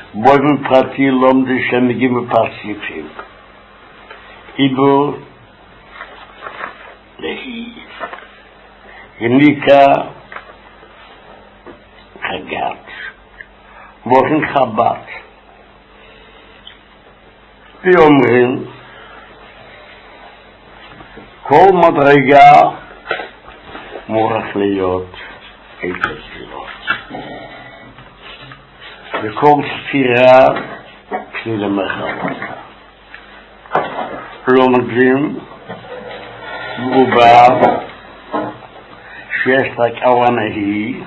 באופן פרטי לומדים שמגיעים בפרציפים. עיבור להיא. יניקה חגת. באופן חב"ד. ואומרים כל מדרגה מורח להיות איפה ספירות. וכל ספירה כלי למחלקה. לומדים מעובר שיש רק אורנהי,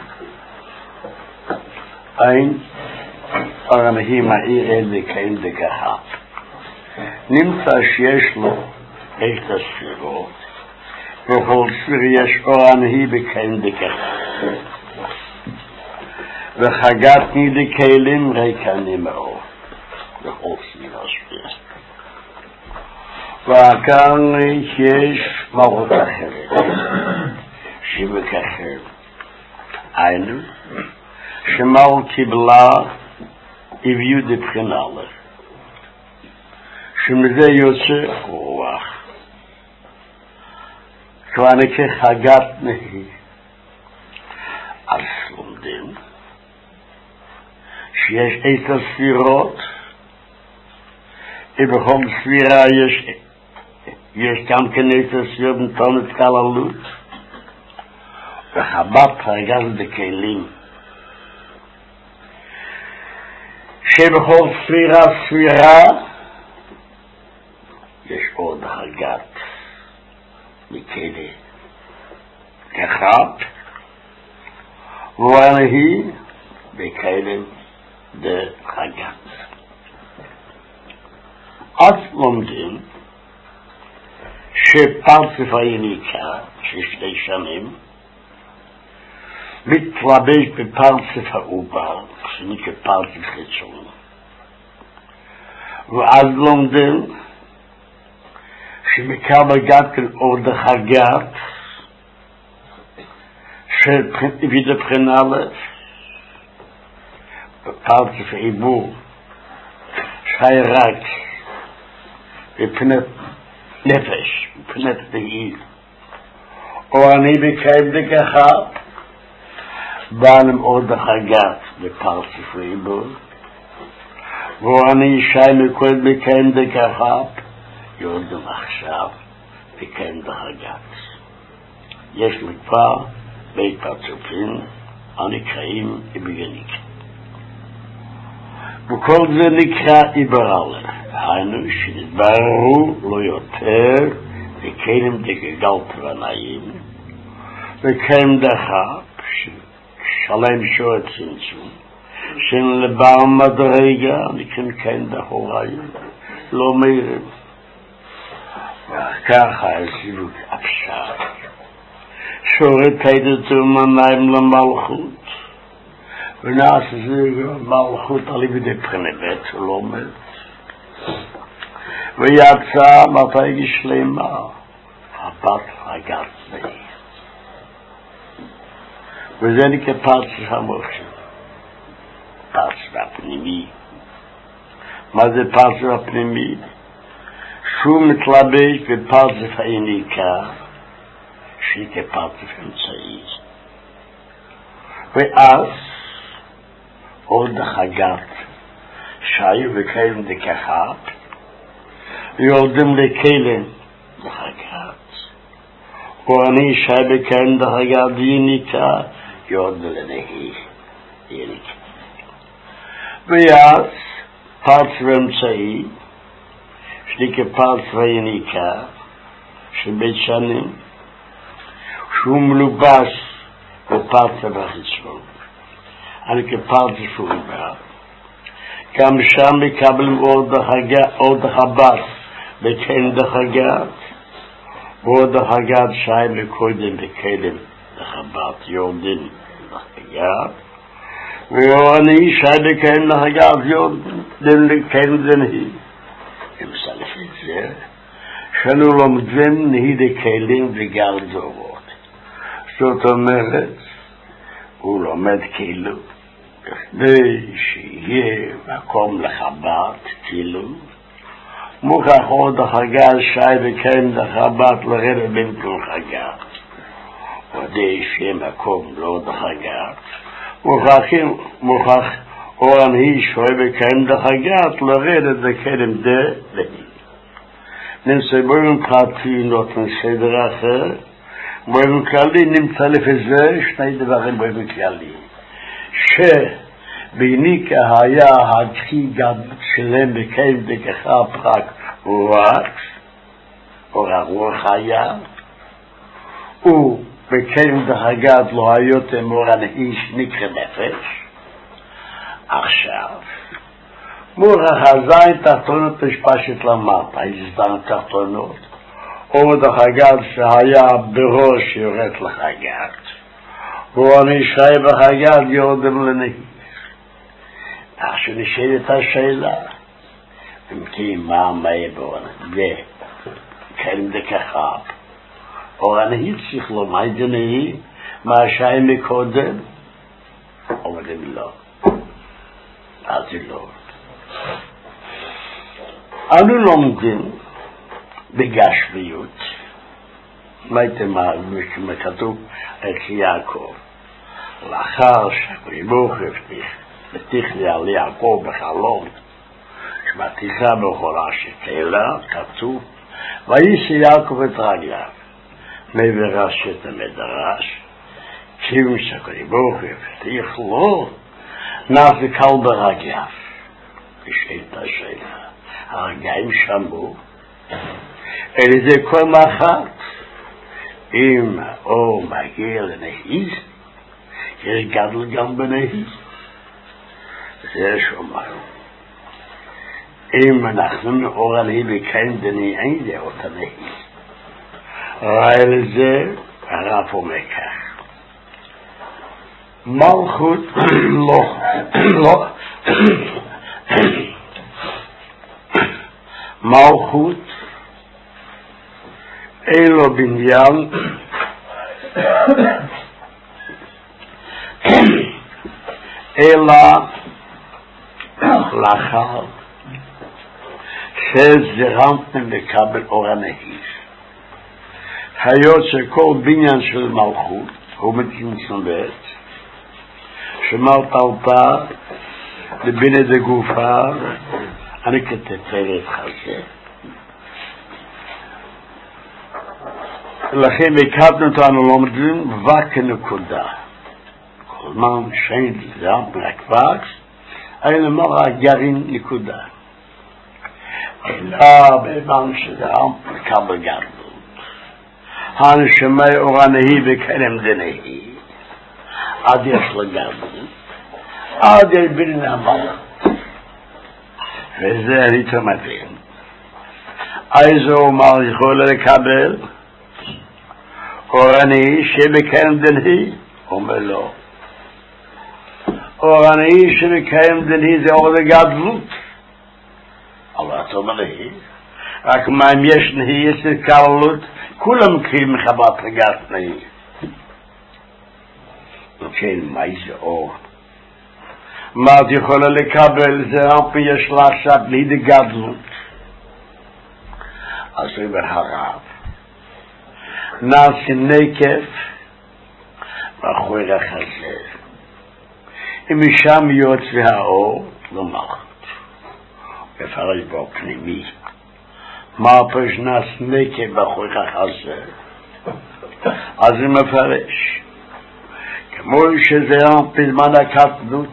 אין אורנהי מאיר אל דקאים דקהה. נמצא שיש לו את הספירות, וכל ספיר יש אורנהי בקאים דקהה. וחגתני דקהלים ריקני מאור, וכל ספיר הספיר. וכאן יש מרות אחרת, שמכחר. היינו, שמר קיבלה הביאו דבחין א', שמזה יוצא רוח. כוונה כחגת נהי. אז לומדים שיש את הספירות, ובכל ספירה יש גם כן את הספירות נתונת כללות, וחב"ד הרגז בכלים. שבכל ספירה יש עוד הרגת מכלי כחת, והיא בכלים דהגת. אז לומדים שפרצף היניקה, ששתי שנים, מתלבש בפרצף העובר, שנקרא פרצף חיצון. ואז לומדים שמקבל גת של עוד החגת, של וידה בחין א', בפרצף העיבור, שחי רק בפנת נפש, בפנת דהי. או אני בקיים דקחה, באנם עוד החגת בפרצף העיבור, ואני שי מקוד בקיים דקחה, יודם עכשיו בקיים דחגת. יש כבר בית פרצופים הנקראים איבגניק. וכל זה נקרא איברלה. היינו שנתבררו לא יותר וכלים דגגלת ונעים וכלים דחב שלם שועט צמצום שלבר מדרגה נקראים כלים דחוריים לא מהירים. וככה הזיווג הפשט שורת הידתו מניים למלכות ונעשה זה מלכות על ידי פרנבט הוא לא עומד ויצא מתי שלמה הבת הגת נהי וזה נקרא פרצף המוחשי פרצף הפנימי. מה זה פרצף הפנימי? שהוא מתלבש בפרצף היניקה שנקרא פרצף אמצעי ואז עוד החגת שהיו וקיים דקחת ויורדים לכלם דחגת ואני שי בקיים דחגת יניקה יורדים לנהי יניקה ואז פרצף אמצעי שנקרא פרצף יניקה של בית שנים שהוא מלובש בפרצף החיצון אני כפרצף עובר גם שם מקבלים עוד החב"ד בקיים דחגת ועוד החגת שי מקודם בקדם דחב"ד יורדים דחגת ואני שי בקיים דחגת יורדים לקיים דנהי. למשל לפי זה שאנו לומדים נהי דקלים וגר דורות. זאת אומרת הוא לומד כאילו כדי שיהיה מקום לחב"ד, כאילו, מוכרח עוד החג"ד שי וקיים לחב"ד לרדת במקום חג"ד. כדי שיהיה מקום לעוד החג"ד, מוכרח אורן היש שוי וקיים לחג"ד לרדת לקדם דה להי. נמצא בורים פרטי נותן סדר אחר, בורים כללי נמצא לפי זה שני דברים בורים כללי. שבעיניקה היה הדחי גדלות שלהם בקיים דקחה פרק רוח היה, ובקיים דחגד לא היותם אורן איש נקרא נפש. עכשיו מוכרח הזין תחתונות משפשת למטה, הזדן תחתונות, או דחגד שהיה בראש יורד לחגד, ואני שי בחגד יורדם לנהיש. עכשיו נשאלת השאלה, אם כי מה בורן, וכאלה דקחה, אורן היא צריך לומר דנהי, מה שי מקודם, אומרים לא, אז לא. אנו לומדים בגשמיות, מה כתוב אצל יעקב, לאחר שהקדוש הבטיח לי על יעקב בחלום, שמתיחה בחולה שתלה, כתוב, וישא יעקב את רגליו, מבראש את המדרש, כיוון שהקדוש הבטיח לו, נפל ברגליו. נשאלת השאלה, הרגעים שמעו, אל זה כל מחת, אם האור מגיע לנהיז, יש גדל גם בנהיז. זה שאומר, אם אנחנו מאור עלי בקיים דנהי, זה אותה נהיז. ראה לזה, הרב אומר כך. מלכות לא מלכות אילו בניין אלא לאחר שזרמתם לקבל אור הנהיש. היות שכל בניין של מלכות הוא מתמצמת שמרת אותה לבינה דגופה, אני כתפארת חזה. לכן הקדנו אותנו לומדים רק כנקודה. כל זמן שאין לזם רק אין למור הגרעין נקודה. אלא בזמן שזם לקבל גדלות. הנשמה אור הנהי וקדם דנהי. עד יש לו גדלות. עד יש בינה המלך. וזה אני תמבין. איזה אומר יכול לקבל? אורני שבקיים דנהי? אומר לא. אורני שבקיים דנהי זה אור לגדלות. אבל אתה אומר לי, רק מה אם יש נהי, יש קרלות, כולם קרים מחבת רגעת נהי. וכן, מה זה אור? מה את יכולה לקבל? זה רק יש לה עכשיו לידי גדלות. אז זה בהרב. נעשי נקף מאחורי החזה. אם משם יוצא האור, לא מלכות. מפרש בו פנימי. מה פרש נעשי נקף מאחורי החזה? אז זה מפרש. כמו שזה בזמן הקטנות,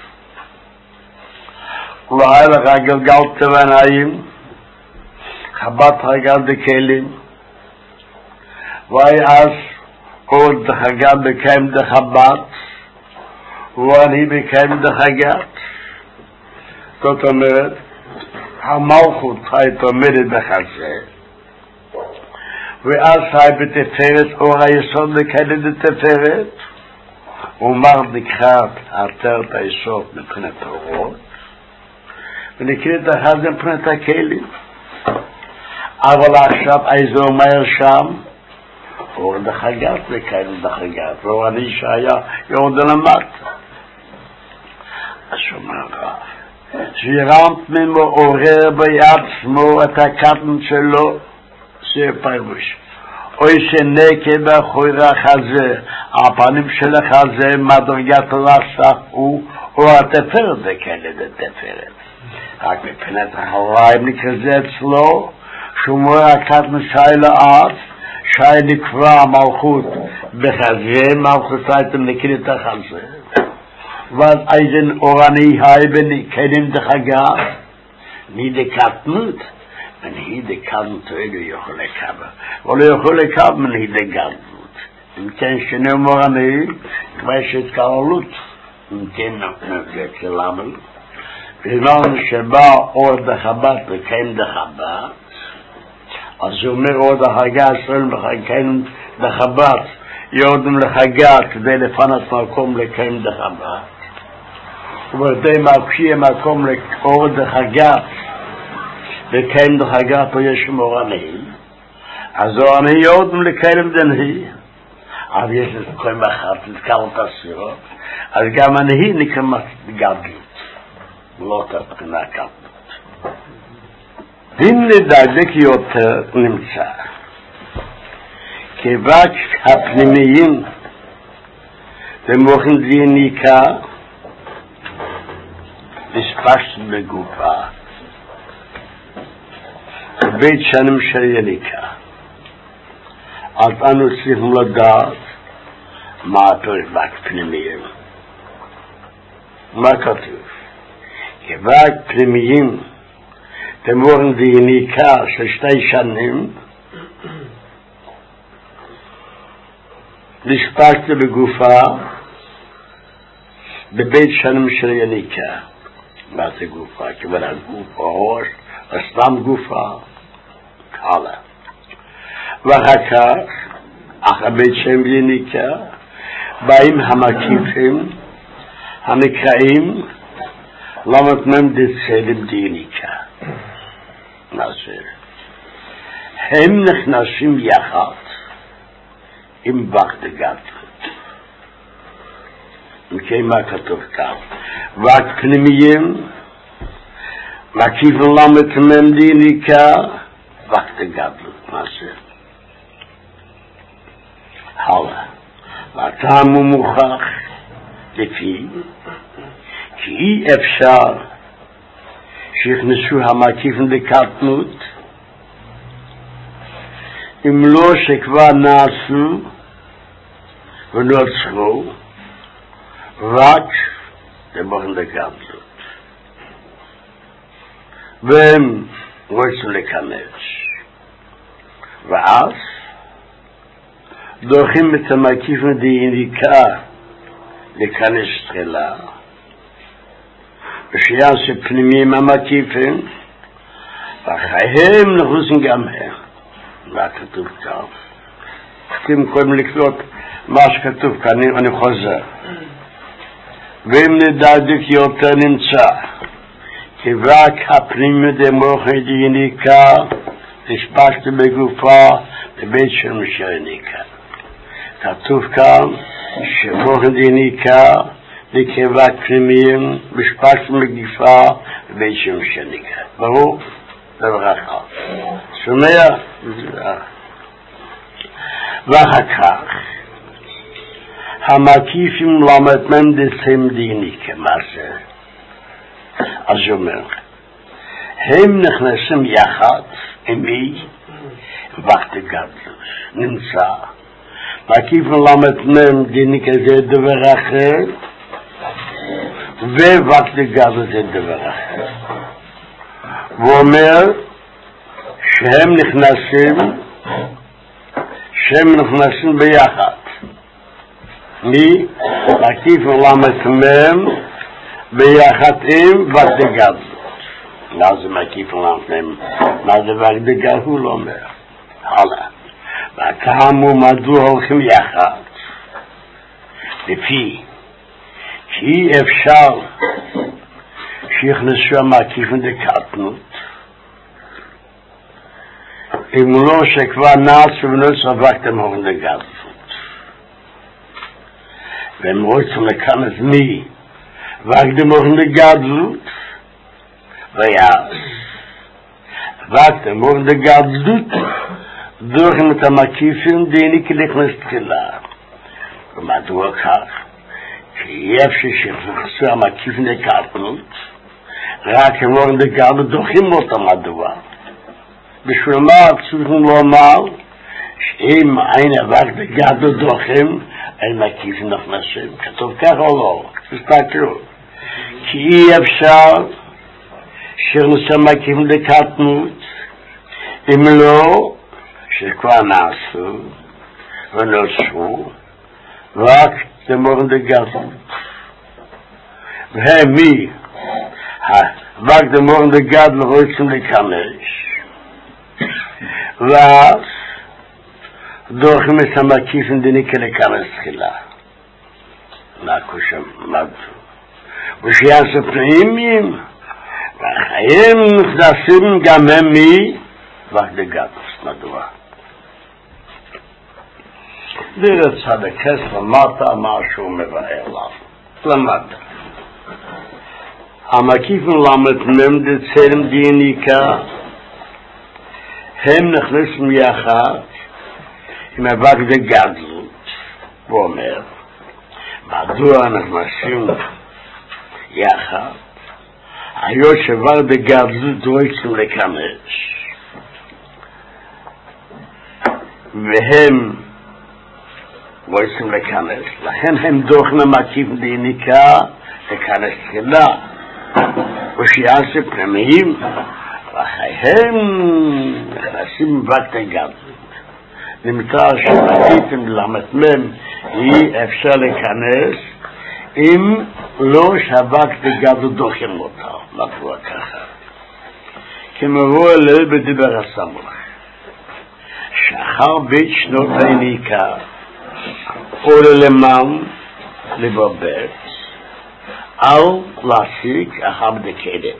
אולי לך גלגלת בעיניים, חבת רגל בכלים, ואז עוד דחגה בקיים דחבת, ואני בקיים דחגת. זאת אומרת, המלכות היית עומדת בחזה, ואז היית בתפארת, אור היסוד לקדת בתפארת, ומר נקחת עטרת היסוד מבחינת האורות, ונקראת החזה מבחינת הכלים. אבל עכשיו איזה אומר שם, אור דחגת לקיים דחגת, ואור אני שהיה יורד למטה. שירמת ממו עורר בעצמו את הקטן שלו, זה פירוש. אוי שנקה בחוירה חזה, הפנים שלך זה מדרגת רסה הוא, או התפארת בכאלה לתפארת. רק מבחינת החליים נקרא אצלו, שומר הקטן שי לאט, שי נקרא מלכות בחזה, מלכות הייתם נקראת החזה. ואז איזן אורני הייבן קדם דחגה, נדקתנות, ונהידקתנות אלו יכול לקבל. ולא יכול לקבל מנהידקתנות. אם כן שני אורני, כבר יש התקללות. אם כן נפלט שלמל. בזמן שבא אור דחבת וקיים דחבת, אז הוא אומר אור דחגה ישראל וקיים דחבת, יורדים לחגה כדי לפנות מקום לקיים דחבת. ובדי מפשיע מקום לאור דחגה לקיים דחגה פה יש אורני. אז אורני יורדים לקיים דנהי. אז יש לכל מחת לתקלות הסירות. אז גם הנהי נקרא גדלות. לא תבחינה גדלות. אם נדלק יותר נמצא. כיוון הפנימיים במוחין דיניקה נספשת בגופה בבית שנים של יניקה. אז אנו צריכים לדעת מה הפרק פנימיים. מה כתוב? כיוון פנימיים במוחין דיניקה של 2 שנים נספשת בגופה בבית שנים של יניקה. מה זה גופה? כיוון הגוף הראש, הסתם גופה, הלאה. ואחר כך, אחר בית שם יניקה, באים המקיפים, הנקראים, למות מהם דצלם דיניקה. מה זה? הם נכנסים יחד, עם וקט גדלות. מכן מה כתוב כאן? וקט פנימיים, מקיפים למות מהם דיניקה, וקט גדלות. מה זה? הלאה. והטעם הוא מוכח לפי כי אי אפשר שיכנסו המקיפים לקטנות אם לא שכבר נעשו ונוצרו רק למוחין לגדלות והם רוצים להיכנס ואז דוחים את המקיפים דיניקה להיכנס תחילה ושיעשו פנימיים המקיפים ואחריהם נכנסים גם הם. מה כתוב כאן? צריכים קודם לקלוט מה שכתוב כאן, אני חוזר. ואם נדדק יותר נמצא כי רק הפנימיים דמוחין דיניקה נספשת בגופה בבית שם של יניקה. כתוב כאן שמוחין דיניקה לקרבת פנימיים נספשת בגופה בבית שם של יניקה. ברור? בברכה. שומע? ואחר כך המקיפים למות מהם דצלם דיניקה. מה זה? אז הוא אומר הם נכנסים יחד עם מי? וקט גדלות. נמצא מקיפים למות מהם דיניקה זה דבר אחר וווקט גדלות זה דבר אחר. והוא אומר שהם נכנסים ביחד. מי? מקיפים למות מהם ביחד עם וקט גדלות. מה זה מקיפים למות מהם? מה זה וקט גדלות? הוא לא אומר. הלאה. והטעם הוא מדוע הולכים יחד. לפי כי אפשר שיכנסו המקיפים לקטנות אם לא שכבר נעשו ונוצרו וקט למוחין לגדלות. והם רוצים להיכנס מי? וקט למוחין לגדלות ויעש ואתם מורד גדלות דורכים את המקיפים דייניק לכנס תחילה ומדוע כך? כי אפשר שכנסו המקיפים לקטנות רק הם מורד גדלות דורכים אותם מדוע בשביל מה צריכים לומר שאם אין אבק גדלות דורכים אל מקיפים נכנסים כתוב כך או לא? תסתכלו כי אי אפשר שכנסו המקיפים לקטנות אם לא שכבר נעשו ונוצרו רק למורד גדלות והם מי רק למורד גדלות רוצים להיכנס ואז דורכים את המקיפים דניקה להיכנס תחילה ושיעשו פנימיים והחיים נכנסים גם הם מי רק לגדלות מדוע זה רצה בכס למטה מה שהוא מבאר לך למטה המקיפים למד ממד צלם דיניקה הם נכנסים יחד עם אבק לגדלות הוא אומר מדוע נכנסים יחד היות שבר בגדלות רוצים להיכנס והם רוצים להיכנס לכן הם דורכים המקיף דיניקה להיכנס תחילה ושיעשו פנימיים וחייהם נכנסים בבק לגדלות נמצא שמקיפים למתמם אי אפשר להיכנס אם לא שבק לגדלות דורכים אותה מדוע ככה כמבוא אליו בדיבר הסמוך שאחר בית שנות דיניקה עולה למען לבבץ על להסיק אחר דקדם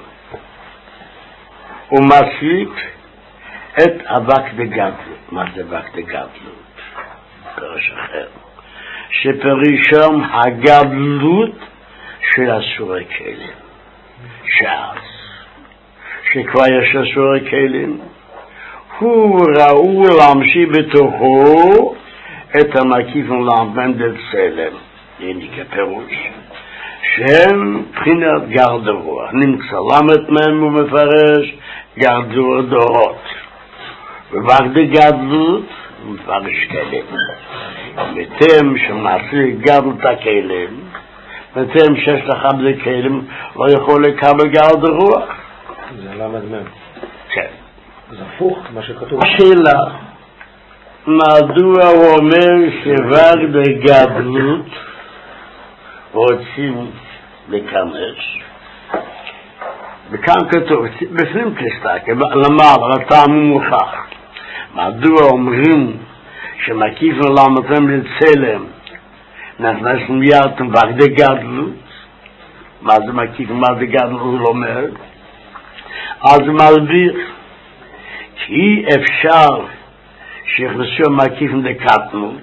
ומסיק את אבק דגדלות מה זה אבק דגדלות? פרש אחר שפרישם הגדלות של אסורי כלים שאז שכבר יש אסורי כלים הוא ראו להמשיך בתוכו את המקיפים למד צלם דיניקה פירוש שהם בחינת גרדרוע נמצא למד מהם ומפרש גרדרוע דורות ובק דגדלות מפרש כלים מתם שמעשי גדלות הכלים מתם שיש לך בזה כלים לא יכול לקבל גרדרוע זה למד מהם כן זה הפוך מה שכתוב שאלה מדוע הוא אומר שבק דגדלות רוצים להיכנס וכאן כתוב בפנים כסתק למעלה לטעם מוכח מדוע אומרים שמקיפים למתם לצלם נכנס מיד בק דגדלות מה זה מקיפים מה דגדלות הוא לא אומר אז מלביר כי אפשר שיכנסו המקיפים לקטנות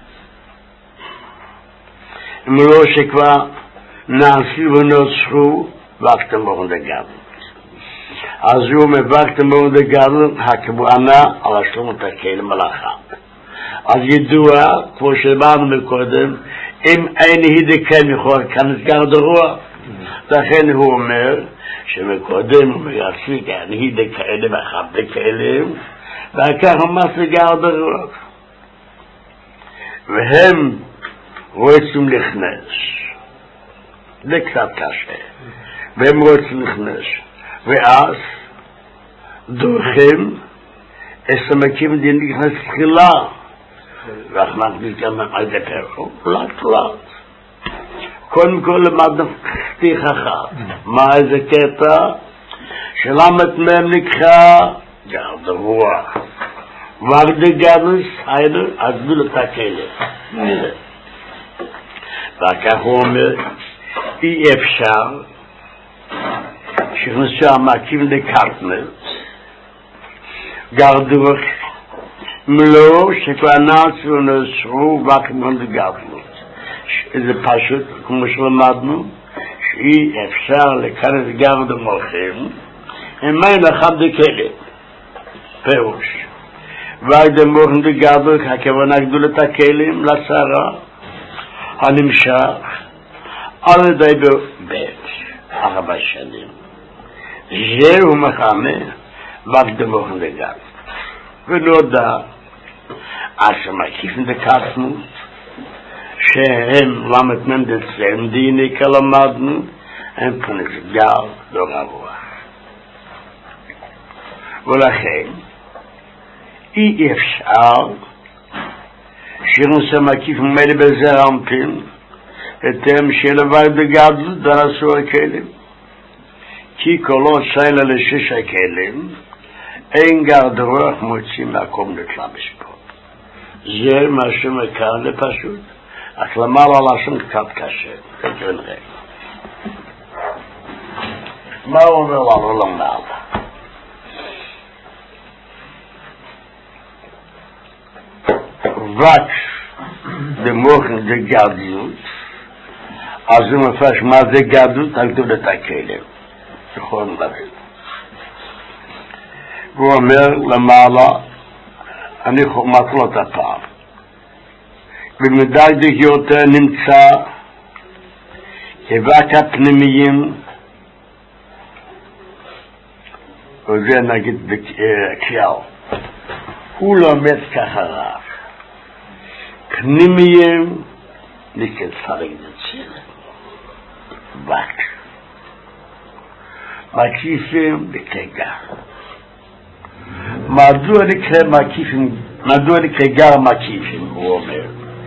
אם לא שכבר נעשו ונוצרו ואקתם מורד גדלות אז הוא מבקתם מורד גדלות הכוונה על השלמות הכלים על החד אז ידוע כמו שבאנו מקודם אם אין הידקם יכול להיכנס גרדרוע לכן הוא אומר שמקודם הוא מייציג הידק כאלה ואחד לכלים וככה מסע גרדרוע והם רוצים לכנס זה קצת קשה והם רוצים לכנס ואז דורכים הסמקים דין נכנס תחילה ואנחנו נכנסים על זה פרחו לאט קודם כל למד פתיח אחת מה איזה קטע שלמת מהם נקחה גרדרוע ורדי גדלס היינו הגדול את הכלב נראה וכך הוא אומר אי אפשר שכנסו המקיפים לקטנות גרדרוע מלוא שכבר נעשו ונוצרו וכמון לגדלות זה פשוט כמו שלמדנו שאי אפשר להיכנס גם במוחים in meine Chabde Kele. Perush. ועד מוכן דגדול, הכוונה גדולת הכלים לצרה, הנמשך, על ידי בית, 4 שנים. זהו מחמה, ועד מוכן דגדול. ונודע, אז שמקיפים דקטנות, שהם למד מנדצם דיני כלמדנו, הם כנסגר דור הרוח. ולכן, אי אפשר שירנסה מקיף ממילא בזר אנפין אתם שלבד דגדל דרסו הכלים כי קולות שיילה לשש הכלים אין גרד רוח מוצאים מקום לתלבש פה זה מה שמכאן לפשוט אך למעלה לשון קצת קשה כנראה מה אומר לנו למעלה רק דמוכן זה גדלות אז הוא מפרש מה זה גדלות על גדולת הכלים נכון לבין והוא אומר למעלה אני מתלו את הפעם במדי יותר נמצא כבק הפנימיים וזה נגיד בקריאה הוא לומד ככה רב פנימיים נקצרים נציל בק מקיפים בקגר מדוע נקרא גר מקיפים הוא אומר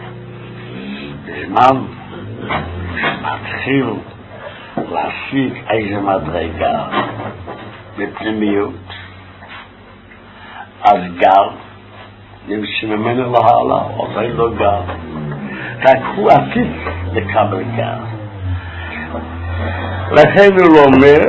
בזמן שמתחיל להשיג איזה מדרגה בפנימיות אז גר נמשיך ממנו להעלה, עובר לו גר. רק הוא עתיד לקבל גר. לכן הוא אומר,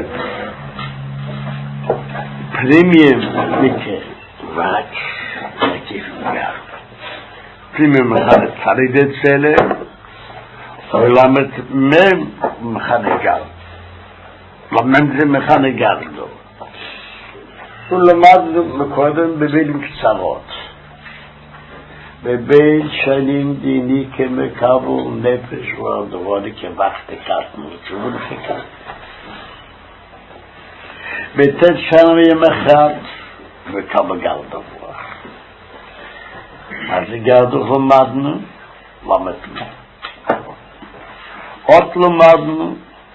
פנימיים נקרא, רק מקיף גר. פנימיים מחד צריד צלם, ולמד מהם מחד גר. למד זה מחד גר לו. הוא למד מקודם במילים קצרות. בבין שנים דיני כמקבל נפש ועדרוני כבחת קטנו וצבון חיקה בתת שנה יום אחד וקבל גרדו אז גרדו למדנו למדנו עוד למדנו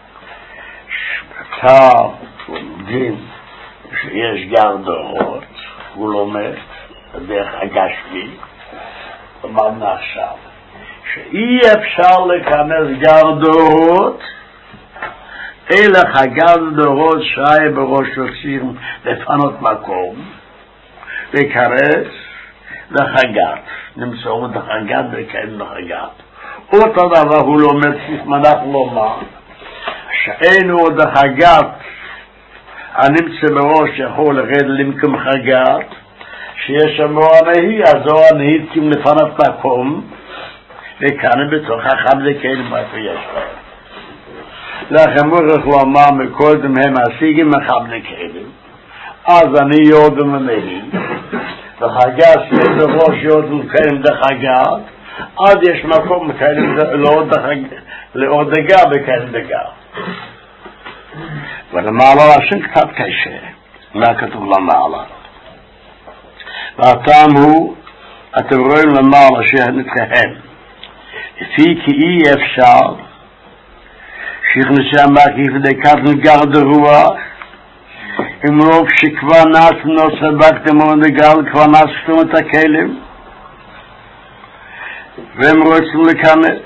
שאתה דין שיש גרדות הוא לומד דרך הגשמי אמרנו עכשיו שאי אפשר לכנס גרדות אלא הגרדות שי בראש יוצאים לפנות מקום וקרס לחגת נמצאו לחגת וכאן לחגת אותו דבר הוא לומד סיסמנך לומר שאין עוד לחגת הנמצא בראש יכול לרד למקום חגת שיש שם הנהי, אז הוא הנהי תקים לפנות מקום וכאן בתוך החמזה כאלה מה יש להם לכן מורך לומר מקודם הם השיגים מחמזה כאלה אז אני יודם הנהי וחגת שיש בראש יודם כאלה דחגת אז יש מקום כאלה לעוד דגה וכאלה דגה ולמעלה השם קצת קשה מה כתוב למעלה והטעם הוא אתם רואים למעלה שנתכהם לפי כי אי אפשר שיכנסה מקיף דקת גרד רוח אם רוב שכבר נעשנו סבקתם ונגל כבר נעשתם את הכלים והם רוצים לקמץ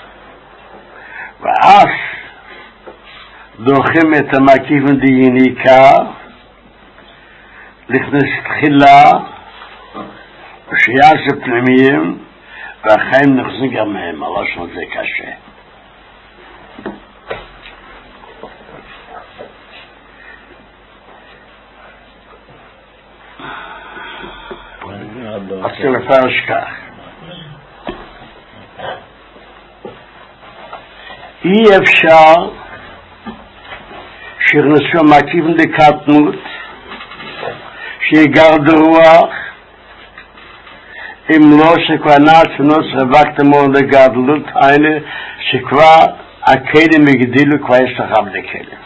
ואז דוחים את המקיף דייניקה לכנס תחילה ושיעשה פנימיים והחיים נחזיק גם מהם הלשון זה קשה אז לפרש כך אי אפשר שנכנסו מקיפים דקטנות, שיגרד רוח, אם לא שכבר נעצנו סבקת מאוד לגדלות, היינו שכבר הכלים הגדילו, כבר יש לך בדקלים.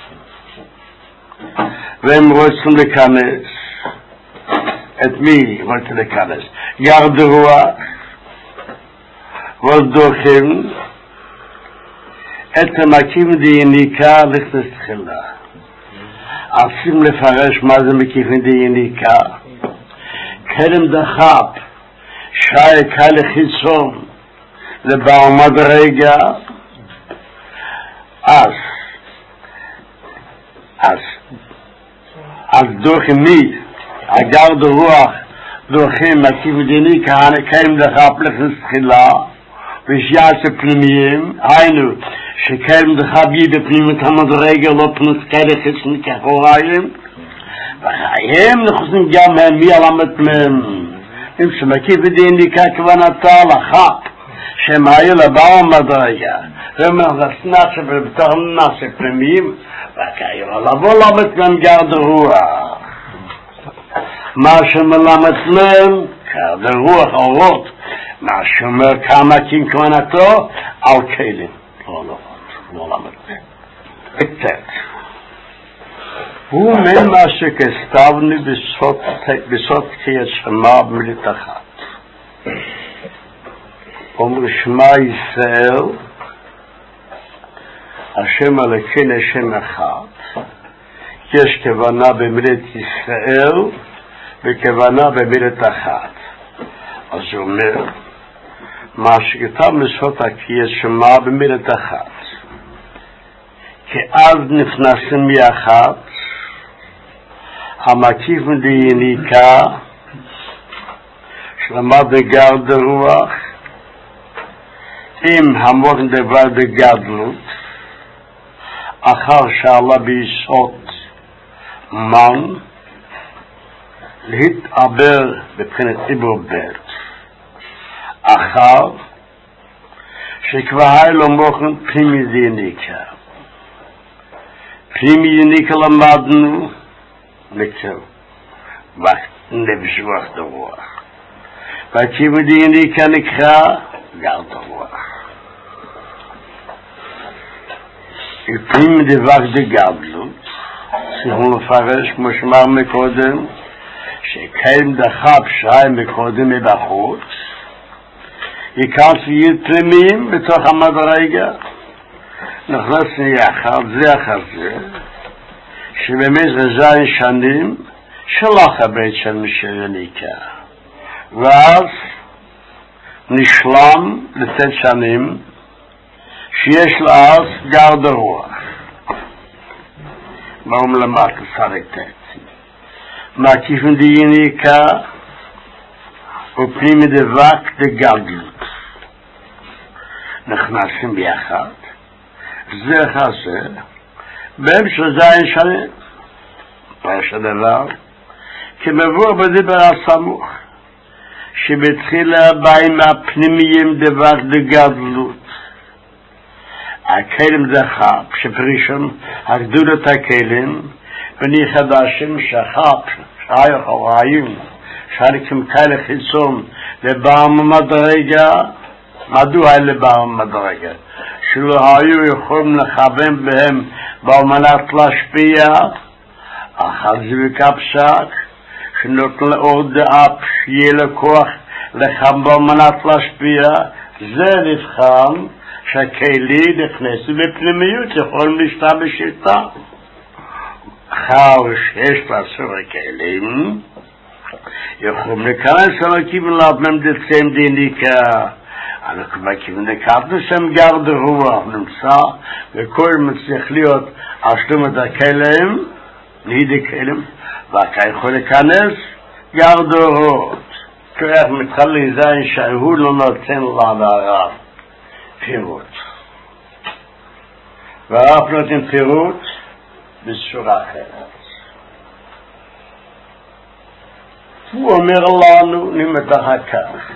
והם רוצים להיכנס. את מי רוצים להיכנס? גרד רוח, ודוחים, את המקים דייניקה לכנס תחילה. עושים לפרש מה זה מקיפים דייניקה. כלם דחף, שי קל חיצון, לבעל מדרגה, אז דוחים מי, הגרד רוח, דוחים מקיפים דייניקה, כלם דחף לכנס תחילה, ושיעשה פנימיים, היינו, שכלם דחבי בפנימית המדרגה לא פנוס כאלה חיצוני כחוריים, וחיים נכנסים גם הם מי הלמת מהם, אם שמקיף דייניקה כוונתה לחפ, שהם היו לבאו המדרגה, ומנסנח שבתוך נעשה פנימיים, וכאילו לבוא למת מהם גרד רוח. מה שמלמת מהם, גרד רוח אורות, מה שאומר כמה קים כוונתו, על כלים. לא למד. הוא מה שכסתבני בסוד קריאת שמע במילת אחת. אומר שמע ישראל, השם אלוקינו השם אחד. יש כוונה במילת ישראל, וכוונה במילת אחת. אז הוא אומר, מה שכתב בסוד הקריאת שמע במילת אחת. כי אז נכנסים יחד, המקיפים דייניקה, שלמד בגרד רוח, עם המוכן דבר בגדלות, אחר שעלה ביסוד מן, להתעבר בבחינת עבר בית. אחר שכבר היה לו מוכן פנימי דייניקה. פנימי דייניקה למדנו לקצר נפש רוח דרוח. והפנימי דייניקה נקרא גרד רוח. פנימי דבר דגדלות, צריכים לפרש כמו שאמר מקודם, שקיים דחף שי מקודם מבחוץ, ייכנס יד פנימיים בתוך המדרגה, נכנסנו יחד זה אחר זה, שבאמת זין שנים שלח הבית של משלניקה, ואז נשלם לתת שנים שיש לה אז גרד רוח. מה הוא מלמד לסרקת? מקיפים דייניקה ופנימי דבק דגדלות. נכנסים ביחד, זה חסר, בהמשך זין שנים, פרש הדבר, כמבוא בדיבר הסמוך, שבתחילה באים הפנימיים דבק דגדלות. הכלים דחף, שפרישון הגדולת הכלים, בני חדשים שחף, שהיו חוראים, שהליכים כאלה חיצון לבעם המדרגה. מדוע לבעם המדרגה? שלא היו יכולים לכוון בהם באמנת להשפיע, אחר זה בקפסק, שנותן לאור דאפ, שיהיה לכוח לכם באמנת להשפיע, זה נבחן שהכלי נכנסו בפנימיות, יכולים להשתמש בשיטה. אחר שיש לעשור הכלים, יכולים להיכנס על הכיוון להבמם דצם דייניקה. אנחנו מכיוון לקחנו שם גרד רוח, נמצא, וכל מצליח להיות השלמת הכלים, לידי כלים, ואתה יכול להיכנס גרד רוח. כרך מתחיל לזין שהוא לא נותן להערה פירוט. והרב נותן פירוט בצורה אחרת. הוא אומר לנו, נמתח כך,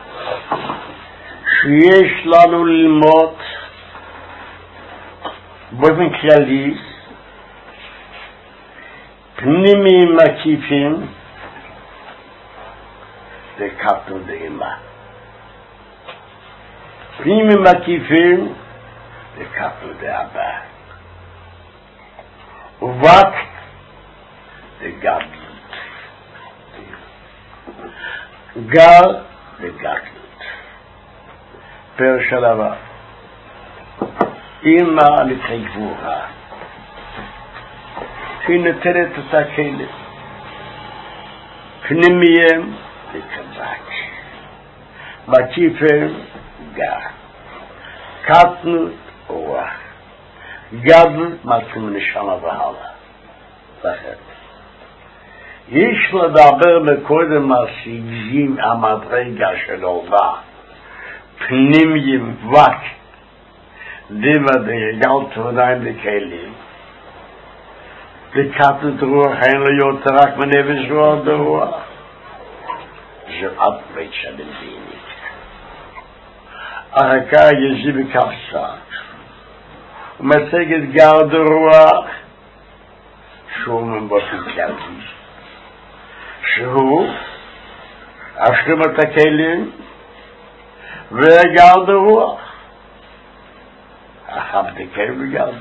שיש לנו ללמוד באופן כללי פנימיים מקיפים זה קטנו דאימה. פנימיים מקיפים זה קטנו דאבא. ובק זה גדלות. גל זה גדלות. פר שלבה. אימא לפני גבורה. שהיא נותנת את הכלים. פנימיים זה קבק. מקיפים גל. קטנות רוח. גדל מתאים נשמה והלאה. לכן. יש לדבר מקודם מה שהגזים המדרגה של אהובה. פנימיים וק. דימה דרגל תבוניים לכלים. לקטנות רוח אין לו יותר רק מנפש רוח ברוח. זה עד בית שלם דינית. אחר יזי בקרסה. ומצגת גרד רוח שהוא מבוטל כלבי. שהוא השכימת הכלים וגרד רוח. החבדקי בגרד.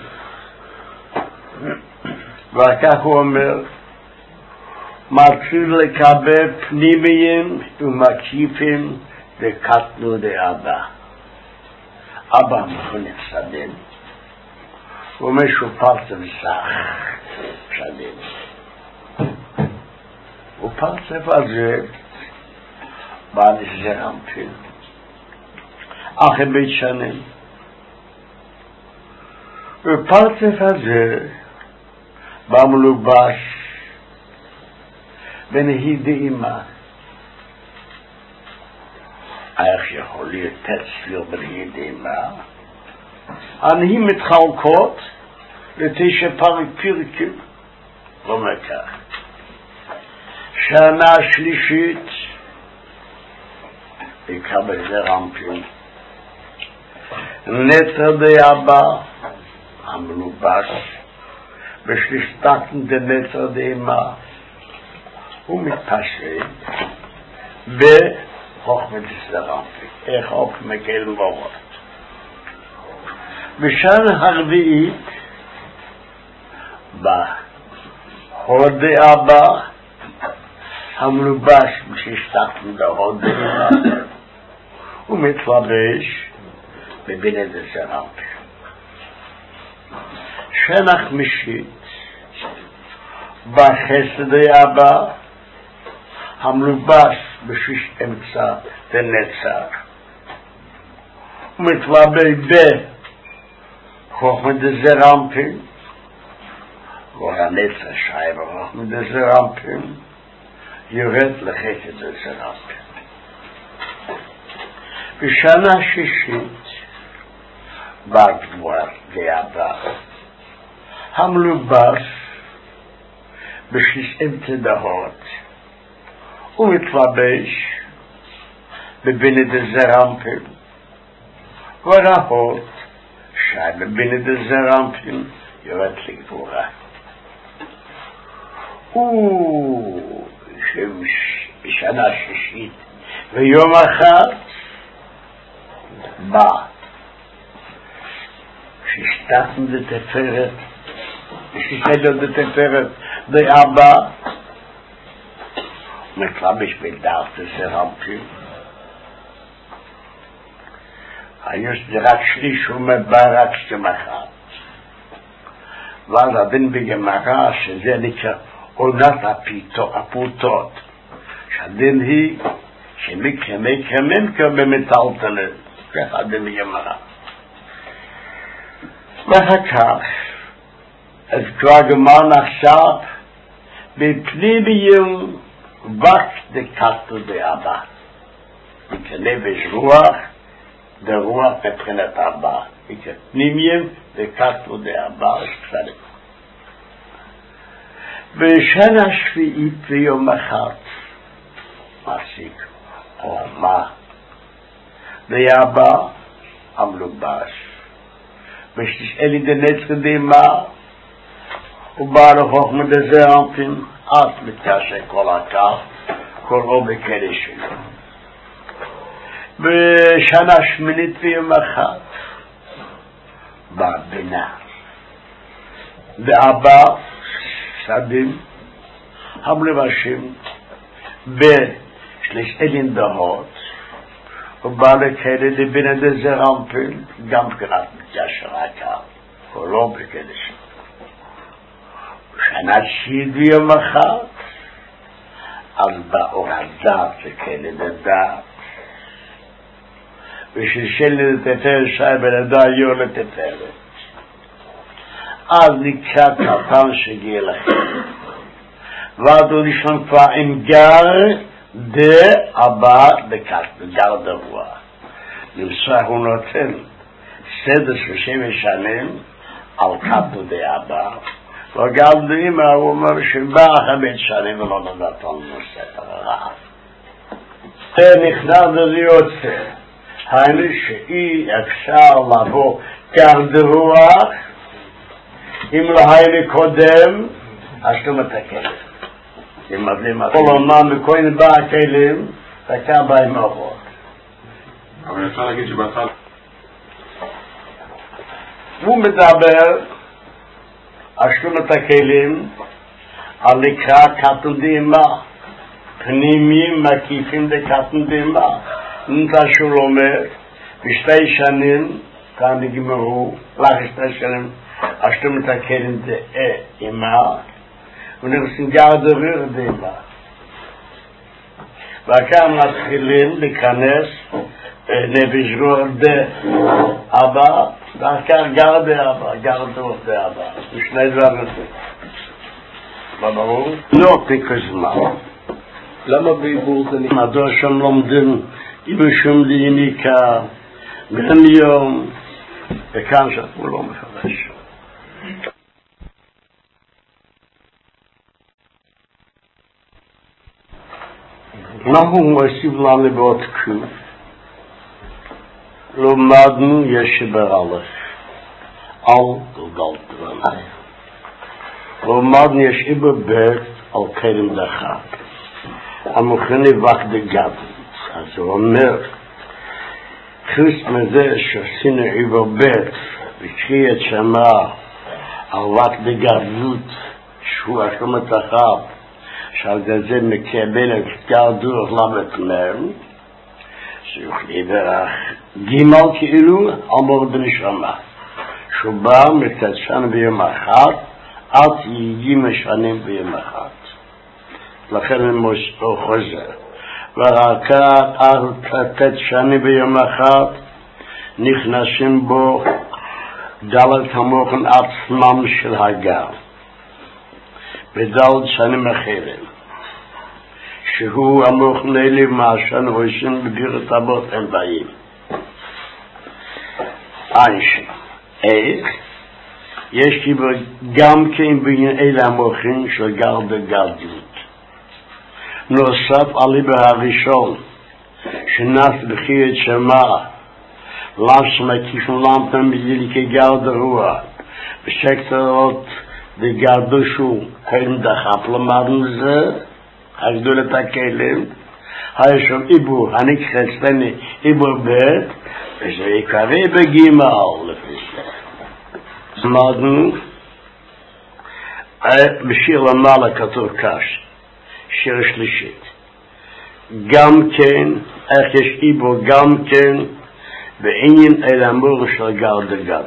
וכך הוא אומר, מתחיל לקבל פנימיים ומקיפים וקטנו דאבא. אבא מחונך סדן. ומשופר צבסך שדן. ופרצף הזה בא לזרמפין. אחרי בית שנים. ופרצף הזה בא מלובש בנהי דאימה. איך יכול להיות תצפיר בנהי דאימה? הנהי מתחלקות לתשע פרקים. אומר כך. שנה שלישית יקבל זרמפין. נצר דאבא המלובש בשלישתקן דנצר דאימה הוא מתפשט בחוכמת זרמפין. איך אופ מקל בורות. בשנה הרביעית בהוד דאבא המלובש בשלישתקן בהוד דאימה הוא מתלבש בבינת זרמפין. שנה חמישית בחסד דאבא המלובש בשליש אמצע ונצר ומתלבש בחוכמת זרמפין והנצר שי בחוכמת זרמפין יורד לחסד זרמפין. בשנה שישית בגבורת דאבא המלובש בשליש אמצע דהות ומתלבש בבינת זרמפין ורהות שי בבינת זרמפין יורד לגבורה. בשנה שישית ויום אחד בא ששתתן לתפארת ששתתן לתפארת דאבא מתלבש בדעת זרמפין. היו זה רק שליש ומבא רק שמחת. ואז הדין בגמרא שזה נקרא עונת הפוטות. שהדין היא שמקרה ממקר במטלטלת. כך הדין בגמרא. ואחר כך אז כבר גמרנו עכשיו בפנימיים וק דקטנו דאבא. מכנפש רוח דרוח מבחינת אבא. פנימיים וקטנו דאבא. בשנה שביעית ויום אחד מעסיק מה דאבא המלובש בשליש אלי דנצר דאימה ובעל החוכמה דזה אנפין, אז מתקשר כל הקו, כל רוב בכלי שלו. בשנה שמינית ויום אחת, בבינה, ואבא שדים, המלבשים, בשליש אלין דהות, ובא לכלי לבינה דזה אנפין, גם כנת מתקשר הקו, כל רוב בכלי שלו. שנה תשיעית ויום אחת, אז באור הזר שכן לדעת, ושלשל לתפארת שי בלדה יור לתפארת. אז נקרא קטן שגיע לכם. ועד הוא נשמע כבר עם גר דה הבא בגר דרוע. נמסך הוא נותן סדר 30 שנים על קטו דה הבא, וגם דאמא הוא אומר שבא 5 שנים ולא נדעת על נושא הרעב. זה נכנס וזה יוצא. היינו שאי אפשר לבוא כרדרוח, אם לא היינו קודם, אז לא מתקלם. אם מדלים כל הזמן מכוין בא הכלים, תקע בהם אורות. אבל אפשר להגיד שבהתחלה הוא מדבר השלומת הכלים על לקרוא קטן דימה, פנימיים מקיפים לקטן דימה. נתשול אומר, בשתי שנים, כאן נגמרו, שתי שנים, השלומת הכלים זה אימה, ונרסים גרדריר דימה. וכאן מתחילים להיכנס לבזרור דה אבא, ואחר גרדה אבא, גרדור דה אבא. ושני דברים זה. מה ברור? לא תקזמה. למה בעיבור זה נקרא? מדוע שם לומדים איבשום דיניקה, גרמיום, וכאן שאתה לא מפרש. אנחנו מוסיף לנו בעוד קוף, למדנו ישבר אלף, על גלגלת. למדנו ישבר בית על קרם דחה. המוכני וקד גדלת. אז הוא אומר, חוץ מזה שעשינו עבר בית, וקריאת שמה על וקד גדלות, שהוא השלמת אחר, שעל זה מקבל את גרדור למד מהם, שיוכלי ברך גימל כאילו אמור בנשמה, שהוא בא מצד שנה ביום אחת, עד יגיע שנים ביום אחת. לכן הם חוזר. ורקת עד שנים ביום אחת, נכנסים בו דלת המוכן עצמם של הגר. בדלת שנים אחרים. שהוא המוכן אלי מעשן ראשון בדירת אבות הם באים. אנשי. איך? יש לי גם כן בין אלה המוכן של גר בגלגלות. נוסף עליבה הראשון, שנס בחיית שמה, למס מקיפן למפן בדיליקי גר דרוע, בשקטרות דגרדושו, קיים דחף למדנו זה, הגדולת הכלים, היה שם איבור, הנקרא אצלנו איבור בית, וזה יקרה בגימל לפי זה. למדנו, בשיר למעלה כתוב קש, שיר שלישית. גם כן, איך יש איבור גם כן, בעניין אל אמור של גר דגד.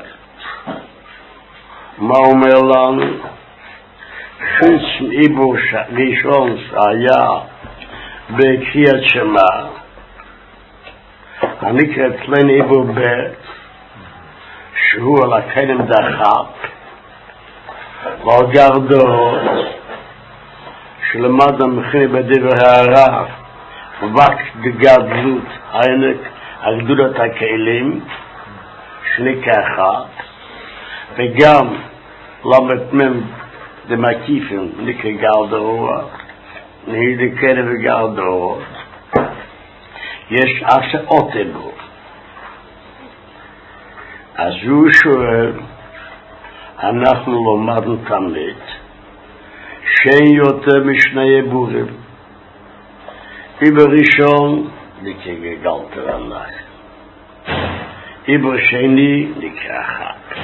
מה אומר לנו? חוץ מאיבור ראשון היה בקריאת שמה, הנקרא אצלנו איבור בית, שהוא על הקדם דחף, ועל גרדות, שלמד המכין בדבר הרב, וק דגדלות, הענק, הגדולת הכלים, שני כאחת, וגם למד מם דמקיפים, נקרא גרדורוע, נהי דקרב וגרדורוע, יש עשה אוטבו. אז הוא שואל, אנחנו לומדנו תמיד, שאין יותר משני בורים. בראשון נקרא גלתר עליי. בשני נקרא חג.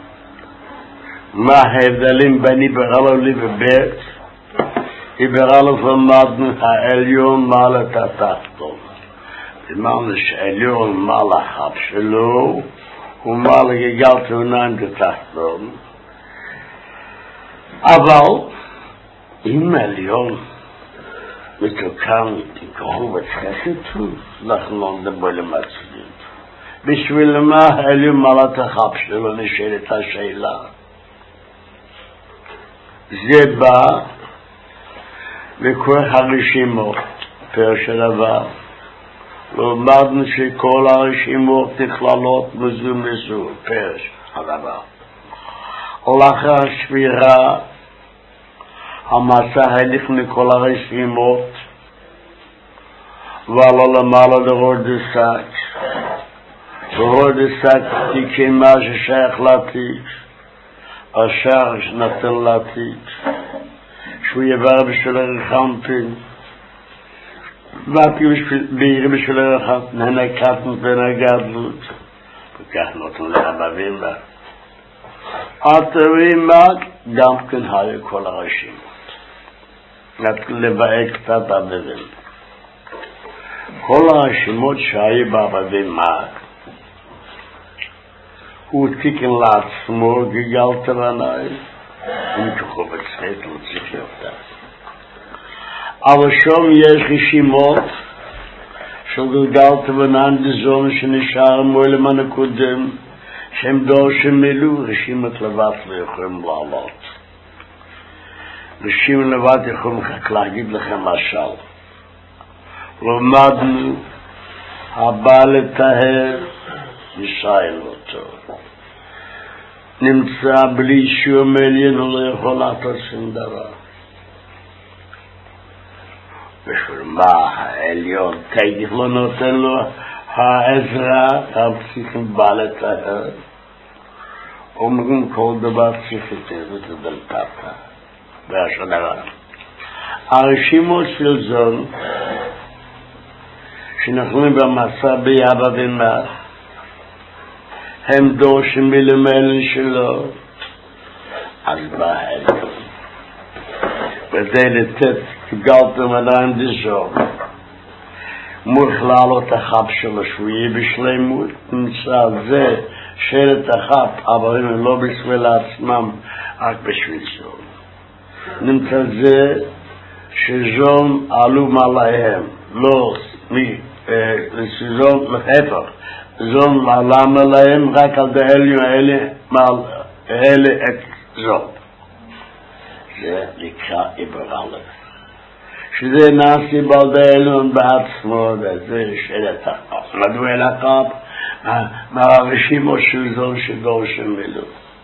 מה ההבדלים בין איבר א' וב'? איבר א' למדנו העליון מעל את התחתון. אמרנו שהעליון מעל החב שלו ומעל גלתר עיניים בתחתון. אבל אם העליון מתוקן תיקחו וצחקת, אנחנו נדבר למצבים. בשביל מה העליון מעלת החב שלו נשאלת השאלה. זה בא בכל הרשימות, פרש הדבר. למדנו שכל הרשימות נכללות מזו מזו, פרש הדבר. לאחר השבירה, המסע הליך מכל הרשימות, ועלה למעלה לרוד דסק. ורוד דסק תיקן מה ששייך לתיק, השער שנתן לתיק, שהוא יבר בשביל הרחמפין, ואפי בעיר בשביל הרחמפין, ננקטן ונגדלות, וכך נותן להבבים לה. התווים גם כן היו כל הרשימות. לבאק קצת אבבים. כל הרשימות שהיו באבבים הוא תיקן לעצמו גלתר עיניים, ומתוכו בצחק הוא צריך יותר. אבל שם יש רשימות של גלתר עיניים דזון שנשאר מועלם הקודם, שהם דור שמילאו רשימת לבד לא יכולים לעלות. רשימת לבד יכולים רק להגיד לכם משל. למדנו הבא לטהר ישאל אותו. נמצא בלי שום עליין הוא לא יכול לעשות שום דבר. בשביל מה העליון תגיד לא נותן לו העזרה הפסיכים בא לטהר. אומרים כל דבר צריך לתת את דלתתה. והשאלה דבר. הרשימות של זון שאנחנו במסע ביאבא ומח הם דור שמלמל שלו, אז בא העליון. וזה לתת גלתם עדיין דזון. מורך לעלות החב שלו שהוא יהיה בשלמות, נמצא זה שאלת החב, אבל הם לא בשביל עצמם, רק בשביל זון. נמצא זה שזון עלו מעליהם, לא זון לחפר, זון מעלה מעליהם רק על דהליון האלה את זון. זה נקרא איבר א'. שזה נעשי בעל העליון בעצמו, וזה שאלת החב. מדוע אל החב? מהרשימו של זון שדור שמילאו.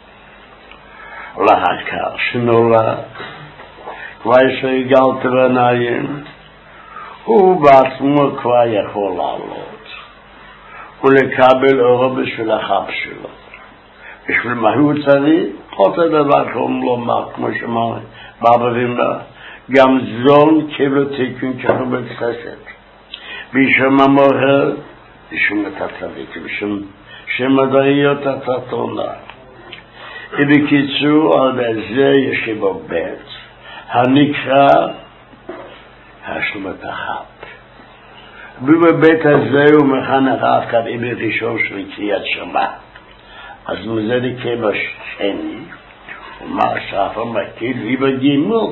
לאחר שנולד, כבר שהגלתר עיניים, הוא בעצמו כבר יכול לעלות, ולקבל אור בשביל החב שלו. בשביל מה הוא צריך? אותו דבר כמו לומר, כמו שאמר באבבים לה, גם זון קיבלו תיקון ככה בצחסת. בשם המוהר, בשם התצדיק, בשם מדעיות התתונה. ובקיצור, על זה יש בו בית, הנקרא השלמת החב. ובבית הזה הוא מכן הרב כאן איבר ראשון של קריאת שמע. אז מזה נקרא בשני, ומה הספר מכיר, איבר גימל,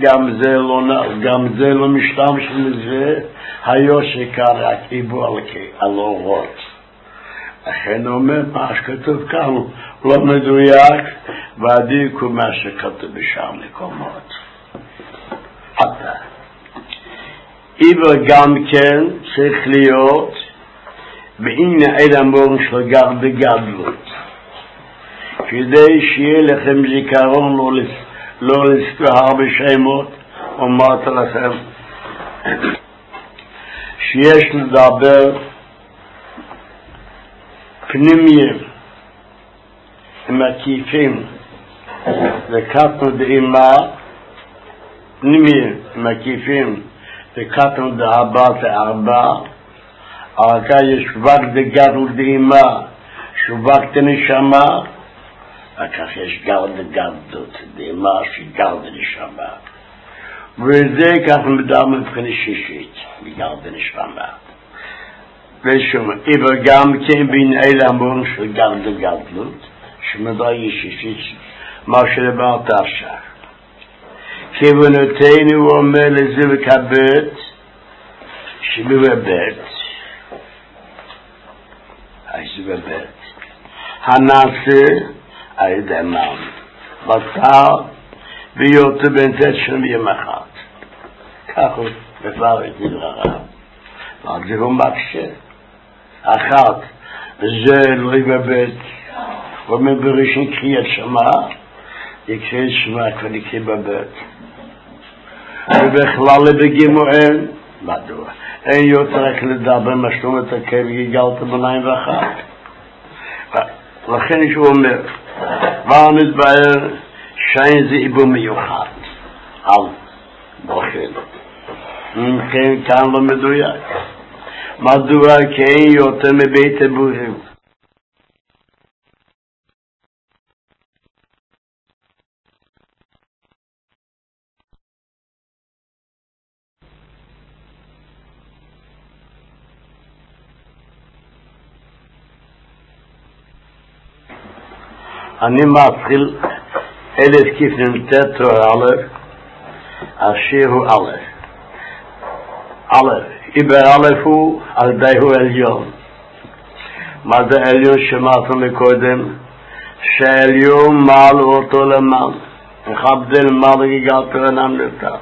גם זה לא משתמש לזה, היו שכאן רק איבור על אורות. לכן אומר מה שכתוב כאן לא מדויק, ועדיף מה שכתוב בשאר מקומות. עתה. איבר גם כן צריך להיות בעניין האמור של גר בגדלות. כדי שיהיה לכם זיכרון לא לזכור הרבה שמות, אמרת לכם שיש לדבר פנימיים עם עקיפים וכתנו דאימה פנימי מקיפים וקטנו דהבה תארבע, הרקה יש שווק דגדל דהימה, שווק דנשמה, וכך יש גר דגדלות, דהימה שגר דנשמה. וזה כך מדבר מבחינה שישית, בגר דנשמה. ושום, אבל גם כן בין אלה המורים של גר דגדלות, שמדבר ישישית, מה שלברת עכשיו. כיוונותינו הוא אומר לזה וכבד שבבית הנעשה על ידי מן בשר ויותר בנתת שם יום אחד כך הוא בפר את נבררה ועד זה הוא מקשה אחת וזה לא יבבית הוא אומר בראשון קריאת שמה יקרא שמה כבר יקרא בבית ובכלל בגימואל מדוע? אין יותר רק לדבר משלום את הקל גיגלת בניים ואחת לכן שהוא אומר כבר נתבהר שאין זה איבו מיוחד על בוחן כאן לא מדויק מדוע כי אין יותר מבית הבורים אני מתחיל 1000 כפנ"ט א' השיר הוא א' איבר א' הוא על די הוא עליון מה זה עליון שמעתם מקודם שעליון מעל אותו למעל מחבדל מעל גיגלת ונם לתחתון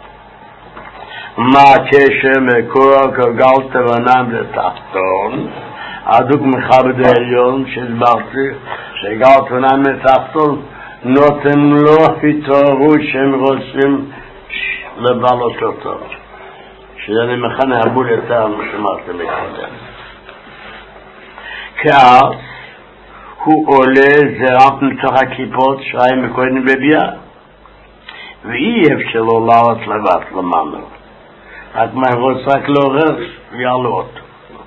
מה הקשר מקור כגלת ונם לתחתון הדוק מחבד העליון שהסברתי שגלת ונם לתחתון נותן לו התעוררות שהם רוצים לבלות אותו שזה מכנה הבול יותר משמעתם מקודם כאז הוא עולה זרעת מתוך הכיפות שהיה מקודם בביאה ואי אפשר לו לעלות לבט למענו רק מה רוצה רק לעורר ויעלו אותו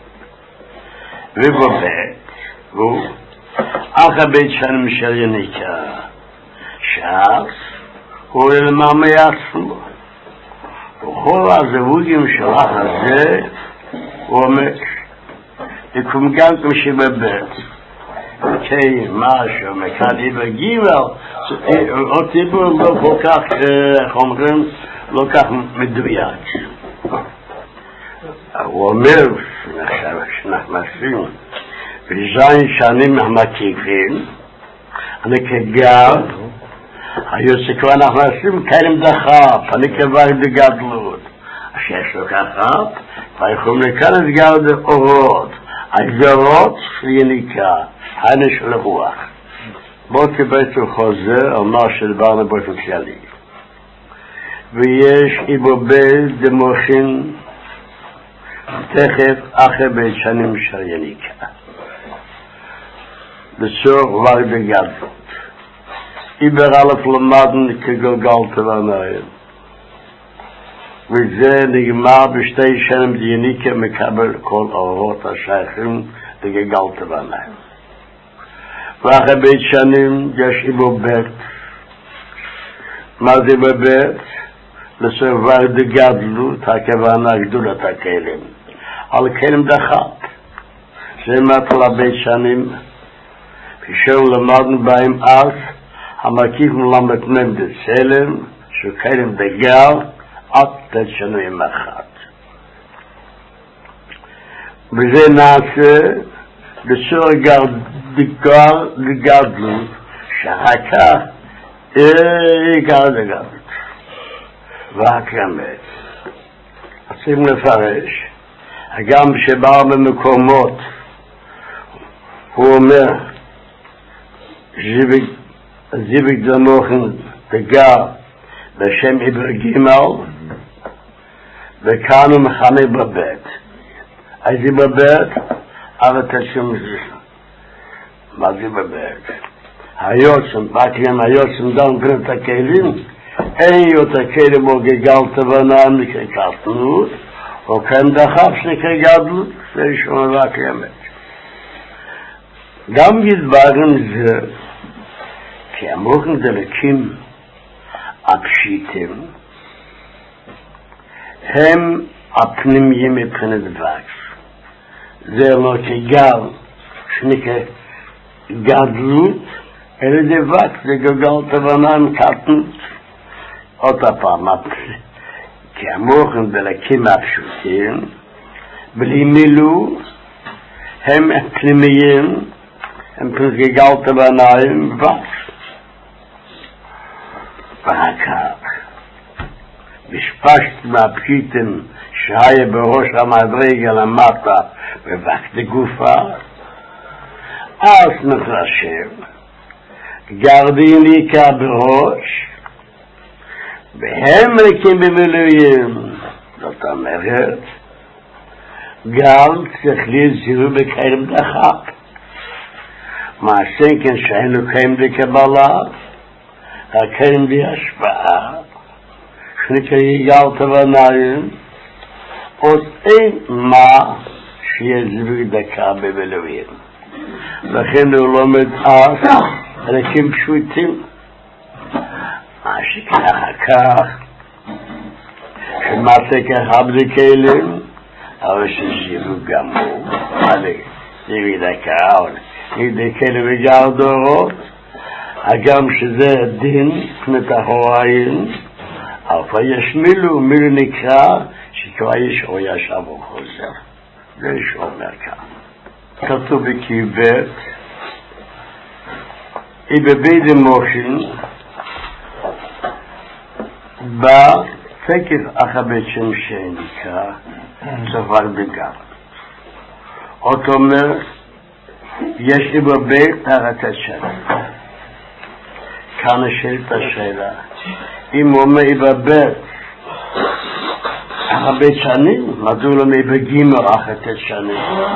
ובבית הוא אך הבית שנים של יניקה שאז הוא עולה למאמי עצמו וכל הזווגים של אח הזה הוא אומר יקום גם כמו שבבית כי משהו מקדי בגיבל אותי בו לא כל כך איך אומרים לא כך מדויק הוא אומר שנחמסים וזין שנים המקיפים אני כגב היו שכבר נכנסים כאלה דחף אני כבר בגדלות שיש לו ככה ויכולים לכאן את גרד אורות הגזרות של יניקה היינו של רוח בוא כבית חוזר על מה שדברנו באופן כללי ויש איבובל דמוכין תכף אחרי בית שנים של יניקה בסור כבר בגדלות איבר אלף למדן כגלגלת ועניים וזה נגמר בשתי שנים יניקה מקבל כל אורות השייכים לגלגלת ועניים ואחרי בית שנים יש איבו בית מה זה בבית? לסובר דגדלות הכוונה גדולת הכלים על כלים דחת זה מתחיל בית שנים כשם למדנו בהם אז המקיף מלמד ממד סלם שכלים דגל עד תשנויים אחת וזה נעשה בסור גדלות שחכה גדלות והקרמת רוצים לפרש גם שבא במקומות הוא אומר זיוויק דמוכן דגר בשם עבר גימל וכאן הוא מכנה בבית אז זה בבית אבל תשום מה זה בבית היוצם, בקיים היוצם דון פרט הכלים אין יותר כמו גגלת בנם לקרקתנות, או כן דחף לקגדלות, זה ראשון רק ימת. גם גדברם זה, כי המורים דלקים הפשיטים, הם הפנימיים מבחינת וקס. זה לא כגל, שנקרא גדלות, אלא זה וקס, זה גגלת בנם קטנות. עוד הפעם, כי המורים דלקים הפשוטים, בלי מילוא, הם פנימיים, הם גגלת בנם וקס. ואחר כך, בשפשת מהפשיטים שהיה בראש המדרגה למטה בווקת גופה, אז מתרשם, גרדין עיקר בראש, והם ריקים במילואים. זאת אומרת, גם צריך להזהיר בקרב דחק. מעשה כן שהיינו קיים בקבלה, הקיים בהשפעה, שנקרא יגלת בנם, עוד אין מה שיזביר דקה במילואים. לכן הוא לומד אז ריקים פשוטים. מה שכן אחר כך, שמעשה ככה בלי כלים, אבל שזירו גם הוא, זירי דקה, ידי כלים וגר דורות, הגם שזה דין, פנת אחוריים, אבל יש מילו נקרא, שכבר יש או ישב או חוזר. זה יש אומר כאן. כתוב בקיבת, בבית המוחין, בתקף אחרי שם שנקרא צוואר בגר. זאת אומרת, יש לי בבית הרצת שלה. כאן השאלת השאלה. אם הוא אומר בבית הרבה שנים, מדוע לא מבגימר אחרי שנים?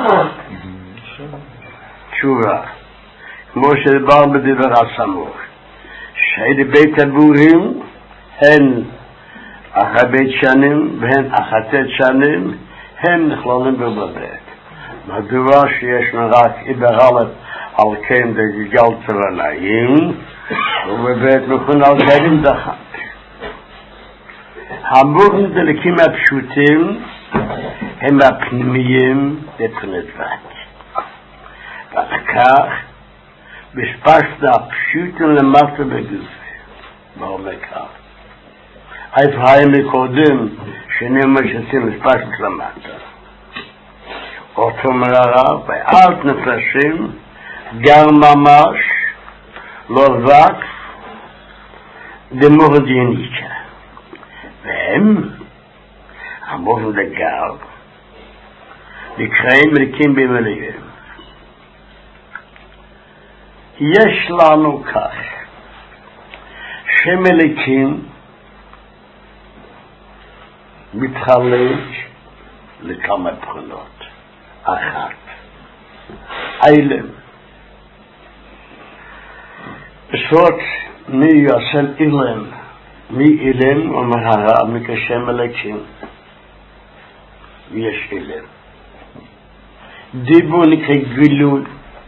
תשובה. כמו שדבר בדבר הסמוך. שהייתי בית הבורים, הן אחרי בית שנים והן אחרי שנים, הם נכללים בבית. מדוע שיש רק איברלת על כן דגל צבנאים, ובבית מכון על כלים דחק. המורים דלקים הפשוטים הם הפנימיים בפנת וק. וכך, בשפשת הפשוטים למטה בגוף. מה אומר כך? איפה היה מקודם שנאמר שעושים בשפשת למטה. אותו מראה, ואל נפלשים, גם ממש, לא וקס, דמורדייניקה. והם, המורים לגר, נקראים ריקים במילואים. יש לנו כך, שמליקים מתחלק לכמה בחינות. אחת, אילם. זאת מי יעשל אילם, מי אילם אומר הרב מקשם מליקים. יש אילם. דיבו נקרא גילוי.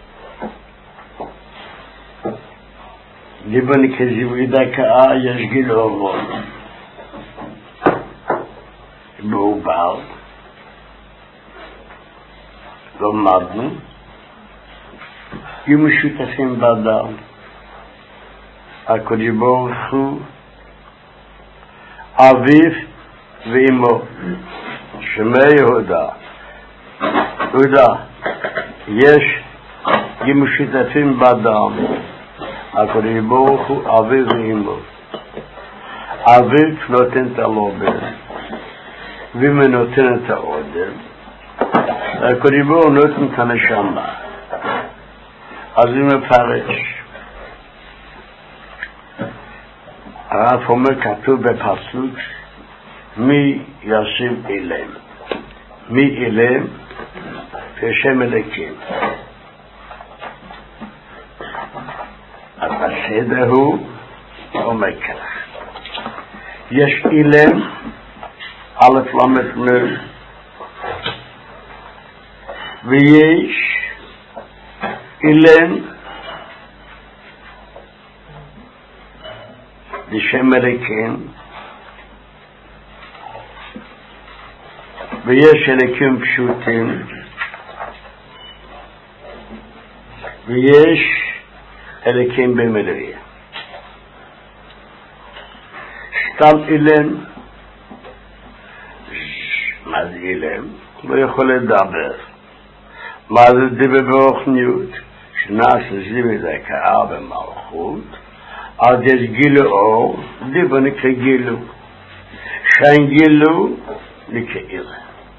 דיבו נקרא זיווי דקה, יש גילוי. בעובר. לומדנו, יהיו משותפים באדם. הקדוש ברוך הוא, אביו ואמו, שמי יהודה. יהודה, יהיו משותפים באדם. הקדוש ברוך הוא, אביו ואמו. אביו נותן את הלובן, ואמו נותן את העודם. הקדוש ברוך הוא נותן את הנשמה. אז הוא מפרש. הרב אומר כתוב בפסוק, מי ישים אילם. מי אילם? בשם אלוקים. אז הסדר הוא אומר כך. יש אילם, א' למד נ', ויש אילם בשם אלוקים, ויש אלוקים פשוטים, ויש אלוקים במילוי. סתם אילם, מה זה אילם? לא יכול לדבר. מה זה דיבר ברוחניות? שנעשה זיו זה קרה במלכות, אז יש גילו אור, דיבר נקרא גילו. שאין גילו, נקרא אילם.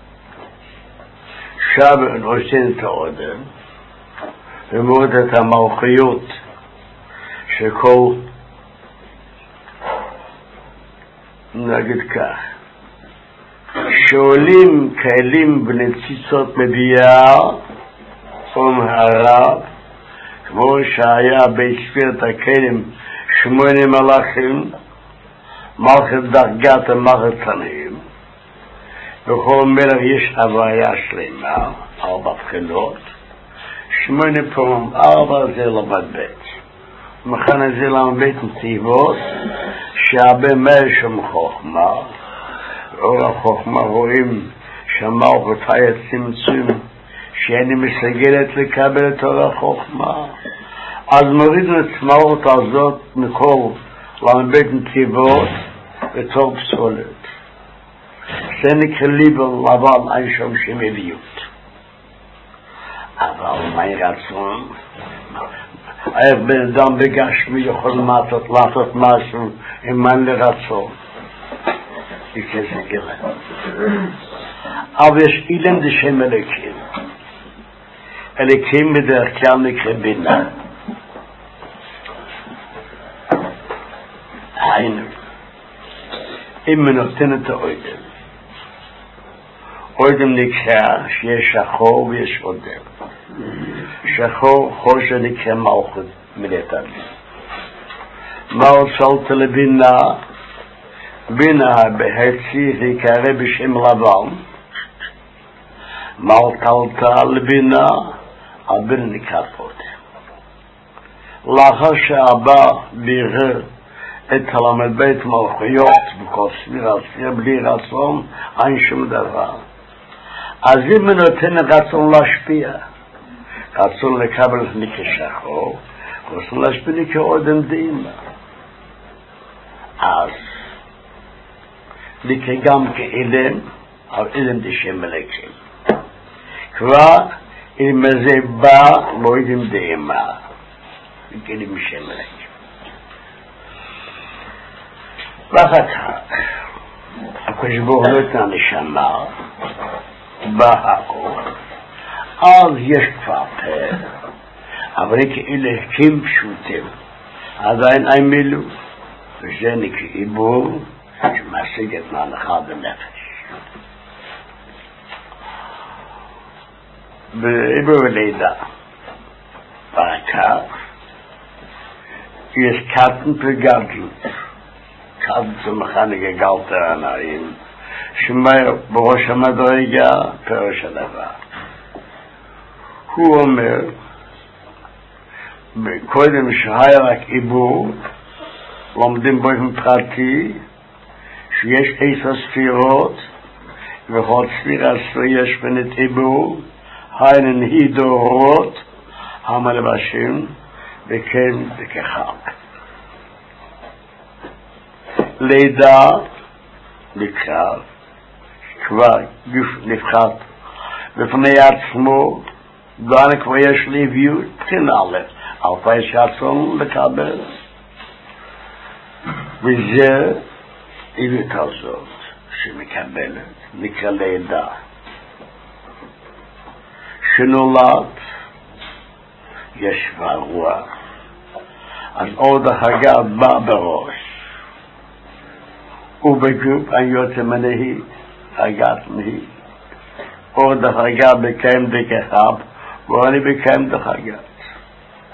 שבר עושים את העודם, ומורד את המלכויות שכל, נגיד כך, שעולים כאלים בנציצות מביאה ומהרב, כמו שהיה בספירת הכלים 8 מלאכים, מלכת דרגת ומלכת תנאים, בכל מלך יש הוויה שלמה, 4 בחינות, 8 פעמים 4 זה למד בית. מכאן זה למד בית נתיבות, שהרבה מהשם חוכמה, אור החוכמה רואים שהמלכות היה צמצום, שאני מסגלת לקבל את אור החוכמה. אז מורידים את המלכות הזאת מכל למד בית נתיבות בתור פסולת. זה נקרא ליבר לבן, אין שום שמביות. אבל מה רצון? איך בן אדם בגשמי יכול לעשות משהו אם אין לרצון? זה אילם. אבל יש אילם זה שם אלוקים. אלוקים בדרך כלל נקרא בינה. היינו, אם נותן את האודם, אודם נקרא שיש שחור ויש אודם. שחור חושך נקרא מלכות מלטה. מה הוצלת לבינה? בינה בהציף יקרא בשם לבן. מה הוצלת לבינה? הבינה נקרא אודם. לאחר שהבא בירר את הלמד בית מלכויות בכל סביר בלי רצון, אין שום דבר. אז אם נותן רצון להשפיע, רצון לקבל נקרא שחור, רצון להשפיע נקרא אודם דאימה. אז נקרא גם כאילם, אבל אילם זה שם אלוקים. כבר אם זה בא, לא יודעים דאימה. נקרא שם אלוקים. ואחר כך, הקדוש ברוך הוא נתן נשמה, באור, אז יש כבר פה, אבל כאלוקים פשוטים, עדיין אין מילוי, וזה נקרא עיבור שמשיג את מהלכה בנפש. בעיבור לידה, בעיקר, יש קטן פגדלות, קטן שמכן גגלת העיניים, שמאיר בראש המדרגה פרש הדבר. הוא אומר, קודם שהיה רק עיבור, לומדים באופן פרטי, שיש 10 ספירות, וכל ספירה יש בנת עיבור, היינן היא דורות, המלבשים, וכן וכחג. לידה נקרא, כבר גוף נבחר בפני עצמו, דווקא כבר יש לביאות, תנעלה, על פי שעצון לקבל. וזה עיוות הזאת שמקבלת, נקרא לידה. שנולד, יש ברוח, אז עוד החגה בא בראש. ובגוף אני יוצא מנהי, חגת מנהי. עוד החגה בקיים דקחב, ואני בקיים דחגת.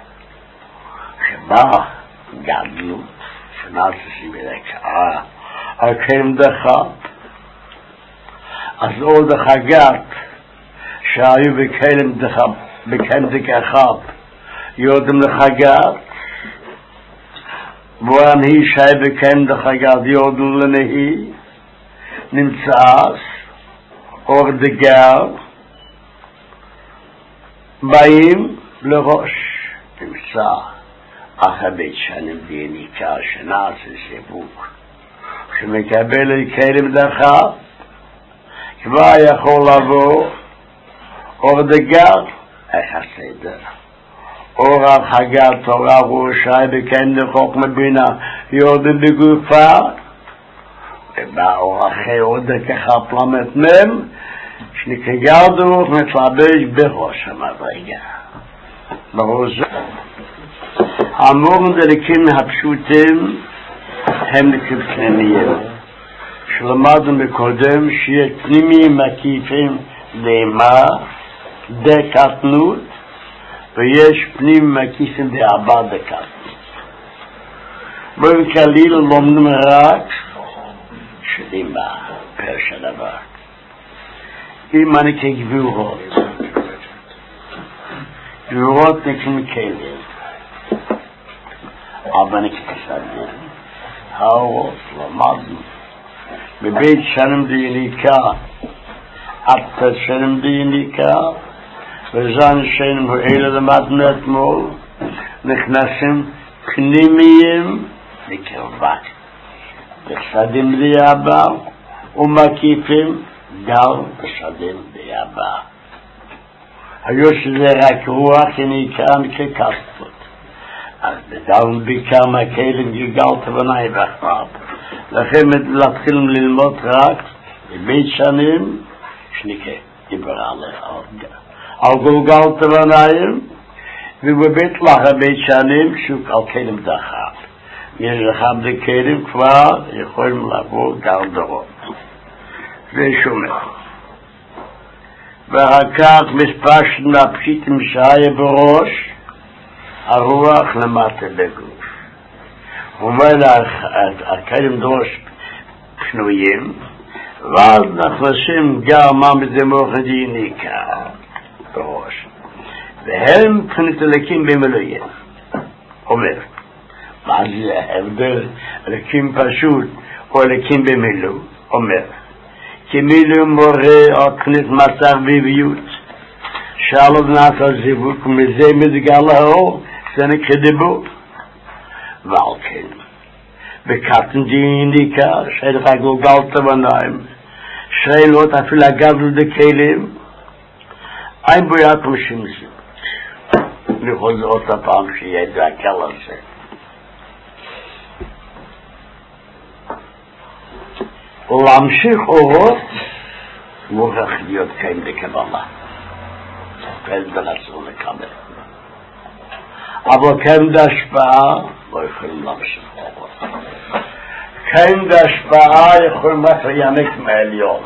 שבא גדלות, שנעשה שבילקה, הכלים דחב. אז עוד החגת שהיו בכלים דחב, בכלים דחב, יודם לחגת, ואן היא שהיה בכלים דחגת יודו לנהי, נמצאס, אור דגר, באים לראש, נמצא אחרי בית שנים דיניקה שנעשה סיבוק, שמקבל כלים דחב, כבר יכול לבוא אור דגר, איך הסדר. אור החגת, אור הרושי, בכן דחוק מבינה, יודם בגופה, ובא אור אחרי עוד ככה פלמת מם, שנקגר דרוך מתלבש בראש המדרגה. בראש זה. המורים דלקים הפשוטים הם נקב פנימיים. שלמדנו מקודם שיהיה פנימיים מקיפים דהמה, דקטנות, ויש פנים מקיפים דאבא דקטנות. בואו כליל לומדים רק שדהמה, פרש הדבר. אם אני כגבורות, גבורות נקראים כלים, אבל אני כתסדים, האורות, למדנו. בבית שנים דיניקה, עד שנים דיניקה, וזן שנים האלה למדנו אתמול, נכנסים פנימיים לקרבת. בסדים דיאבה ומקיפים גל בסדים דיאבה. היו שזה רק רוח שנקרא ככספות. אז בדאון בעיקר מהכלים גלגלת בנאי ואחריו. לכן להתחיל ללמוד רק בבית שנים שנקרא דיבר על גלגלת בנאים, ובבית לאחר בית שנים שוק על כלים דחב. יש דחב דכלים כבר יכולים לעבור גל דורות. זה שומע. ואחר כך מספר מהפשיטים שהיה בראש, הרוח למטה בגוף. הוא אומר הכלים דרוש פנויים, ואז נכנסים גם מה מדמוך דיניקה בראש. והם פנתלקים במילואים. אומר, מה זה ההבדל לקים פשוט או לקים במילוא? אומר, כי מילוא מורה על פנית מצב ביביות, שלום נעשה זיווק, ומזה מתגלה האור, זה נקרא דיבור. ועל כן, בקטן דיניקה, שאין לך גלגלת בניים, שאין לא תפיל הגדל דקלים, אין בו יד משם זה. לכל זה אותה פעם שידע הקל הזה. להמשיך אורות, מוכרח להיות קיים בקבלה. ולרצון לקבל. אבל קיים בהשפעה, לא יכולים להמשיך אורות. קיים בהשפעה יכולים רק להיענק מהעליון.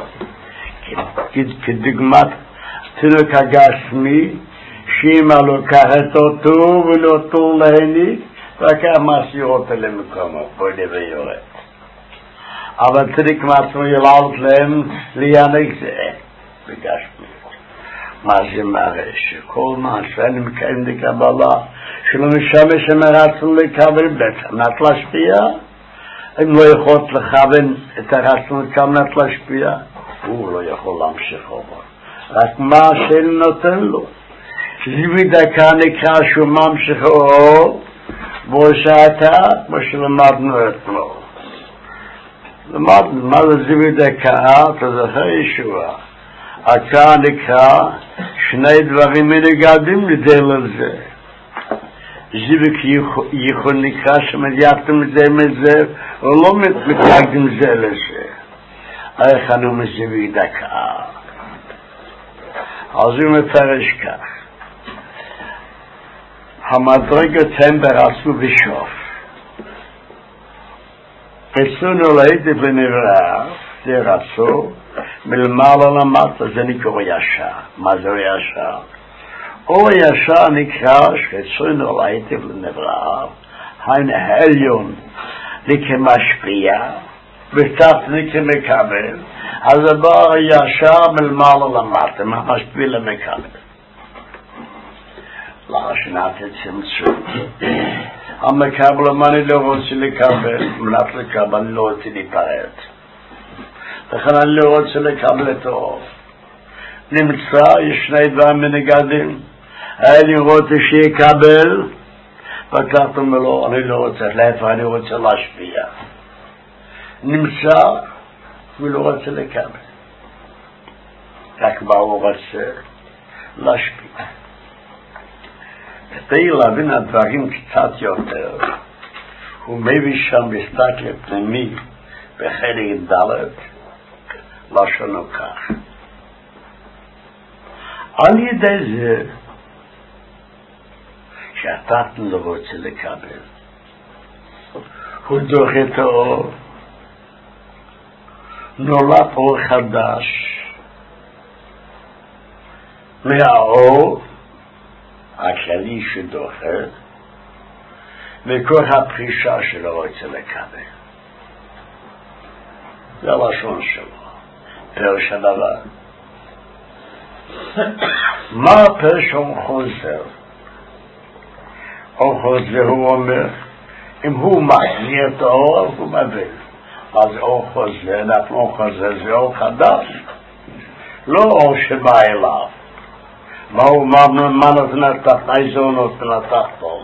כדוגמת תינוק הגשמי, שאמא לוקחת אותו ולא להניק, וכך מסיר אותו למקומו, פועלה ויורד. אבל תינוק מעצמו ילעלות להם להיענק זה בגשמי. מה זה מראה? שכל מה שאני מקיים לקבלה, שלא משמש שמרצון לקבל בכוונת להשפיע, אם לא יכול לכוון את הרצון בכוונת להשפיע, הוא לא יכול להמשיך עבור. רק מה שנותן לו. זיוי דקה נקרא שהוא ממשיך אור, בו שעתה, כמו שלמדנו אתמול. למדנו, מה זה זיוי דקה? אתה זוכר ישועה. הכאה נקרא שני דברים מנגדים לדל על זה. זיוי ייחוד נקרא שמדייתם זה מזה, ולא מתנגדים זה לזה. איך אנו מזיוי דקה? אז הוא מפרש כך. המדרגות הם ברצו בשוף. רצונו להיטיב לנברא, זה רצו, מלמעלה למטה, זה נקרא ישר. מה זה ישר? או ישר נקרא שרצונו להיטיב לנברא, העליון נקרא משפיע, בתחתית כמקבל, אז הבא ישר מלמעלה למטה, מהמשפיל למקבל. להשנת הצמצום. המקבל, מה אני לא רוצה לקבל? מנת לקבל, אני לא רוצה להיפרד. לכן אני לא רוצה לקבל את האור. נמצא, יש שני דברים מנגדים. אני רוצה שיקבל, וכך לו, אני לא רוצה להפך, אני רוצה להשפיע. נמצא, ולא רוצה לקבל. רק מה הוא רוצה? להשפיע. כדי להבין הדברים קצת יותר, הוא מביא שם בסתכל פנימי בחלק ד' לשונו כך. על ידי זה שאתה לא רוצה לקבל, הוא דוחה את האור, נולד אור חדש מהאור הכללי שדוחה, וכל הפרישה שלו רוצה לקבל. זה הלשון שלו, פרש הדבר. מה הפרש הוא חוזר? הוא חוזר, הוא אומר, אם הוא מחזיר את האור, הוא מבין. אז אור חוזר, אנחנו אור חוזר, זה אור חדש. לא אור שבא אליו. מה נותן התחתון? איזה הוא נותן התחתון?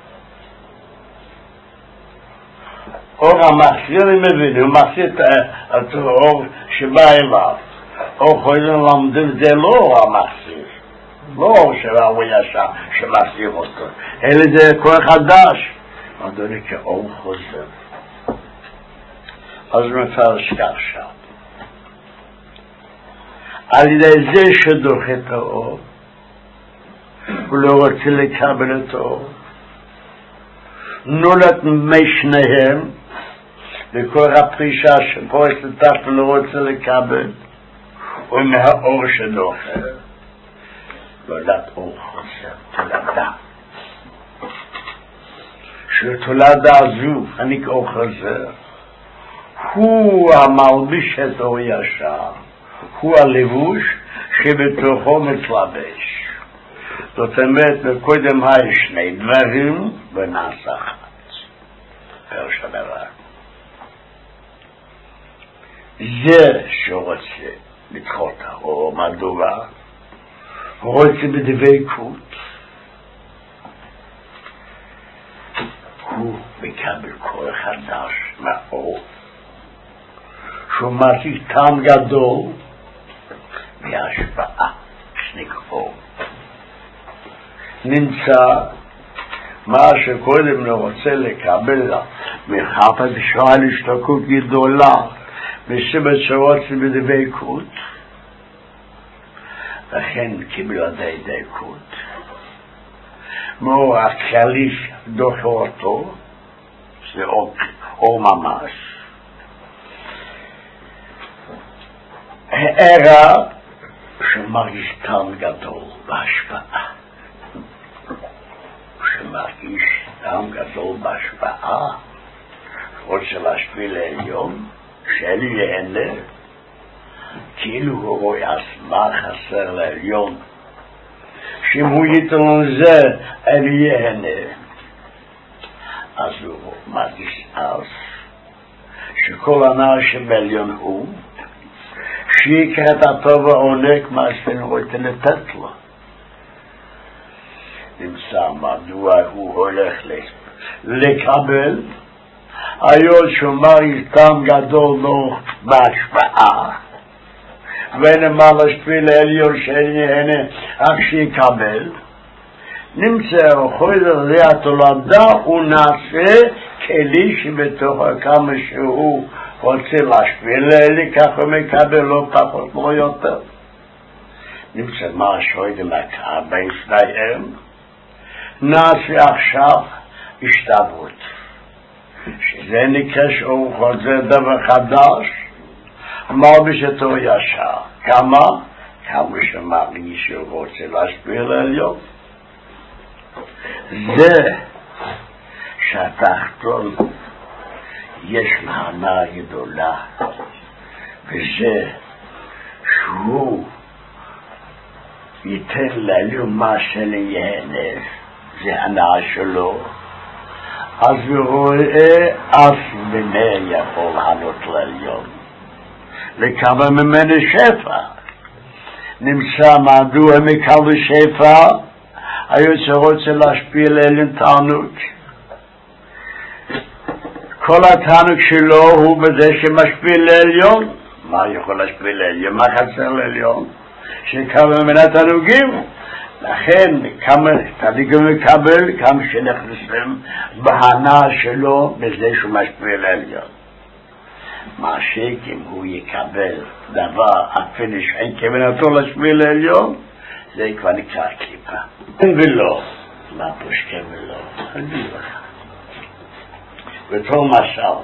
אור המחזיר, אני מבין, הוא מחזיר את האור שבא אליו. אור חוזר למדים, זה לא אור המחזיר. לא אור שהוא ישר, שמחזיר אותו. אלא זה כוח חדש. אדוני כאור חוזר. אז מפרש כך שם. על ידי זה שדוחה את האור, הוא לא רוצה לקבל את האור. נולד משניהם, וכל הפרישה שפורס לתחת לא רוצה לקבל, ומהאור שדוחה, נולד אור חוזר, תולדה. שתולדה זו, אני כאור חוזר, הוא המלביש את אור ישר, הוא הלבוש שבתוכו מתלבש. זאת אומרת, קודם היו שני דברים ונעשה אחת. פרש הדבר. זה שרוצה לדחות האור, מדוע? הוא רוצה בדבקות. הוא מקבל כוח חדש מהאור, שהוא מעסיק טעם גדול מהשפעה שנקרא. נמצא מה שקודם לא רוצה לקבל מחפה בשעה להשתוקות גדולה מסיבת שרוצה בדבקות, לכן קיבל עדי דבקות. מאור הכללי דוחה אותו, זה אור ממש. הערה שמרגיש טעם גדול בהשפעה. שמרגיש טעם גדול בהשפעה, רוצה להשפיע לעליון, שאלי יהנה, כאילו הוא רואה עצמה חסר לעליון, שאם הוא ייתן זה, אלי יהנה. אז הוא מרגיש אז, שכל הנער שבעליון הוא, שיקרא את הטוב העונק מה שאין רוצה לתת לו. נמצא מדוע הוא הולך לקבל, היום שומר איתם גדול לו בהשפעה, ונאמר להשפיע לעליון שאין יהנה אך שיקבל. נמצא חוזר זה התולדה, הוא נעשה כלי שבתוך כמה שהוא רוצה להשפיע לעלי, כך הוא מקבל לא פחות לא יותר. נמצא מה שוידם הקרב בין שניהם, נעשה עכשיו השתוות, שזה נקרא שהוא חוזר דבר חדש, מלביש אותו ישר. כמה שמרגיש שהוא רוצה להשפיע לעליון. זה שהתחתון יש מהנה גדולה, וזה שהוא ייתן לעליון מה שליהנה, זה הנאה שלו, אז הוא רואה אף בני יכול לענות לעליון, לקבל ממנו שפע. נמצא מדוע מקבל שפע, היוצא רוצה להשפיע לעליון תענוג. כל התענוג שלו הוא בזה שמשפיע לעליון. מה יכול להשפיע לעליון? מה חסר לעליון? שקבל ממנו תענוגים. לכן כמה תענוגים מקבל, כמה שנכנסים בהנאה שלו בזה שהוא משפיע לעליון. מה שכן הוא יקבל דבר אפילו שאין כוונתו להשפיע לעליון, זה כבר נקרא קליפה. כן ולא. מה פוש כן ולא? אני לך. בתור משל,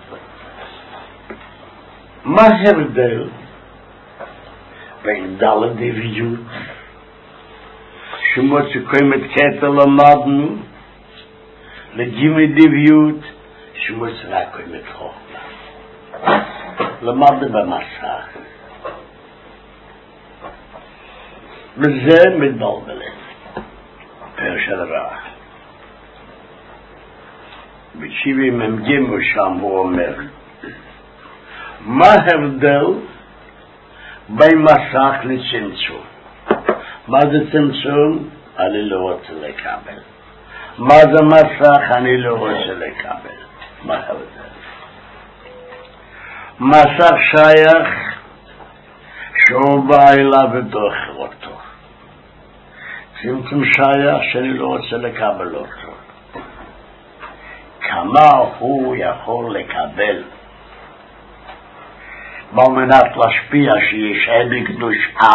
מה ההבדל בין דלת דביות, שמות שקוראים את קטע למדנו, לגימי דביות, שמות רק קוראים את חוכמה. למדנו במסך. וזה מתבלבלת. פרש הדבר. בשיבי ממגימו שם הוא אומר, מה ההבדל בין מסך לצמצום? מה זה צמצום? אני לא רוצה לקבל. מה זה מסך? אני לא רוצה לקבל. מה ההבדל? מסך שייך שהוא בא אליו ודוחר אותו. צמצום שייך שאני לא רוצה לקבל אותו. כמה הוא יכול לקבל על מנת להשפיע שישאר בקדושה,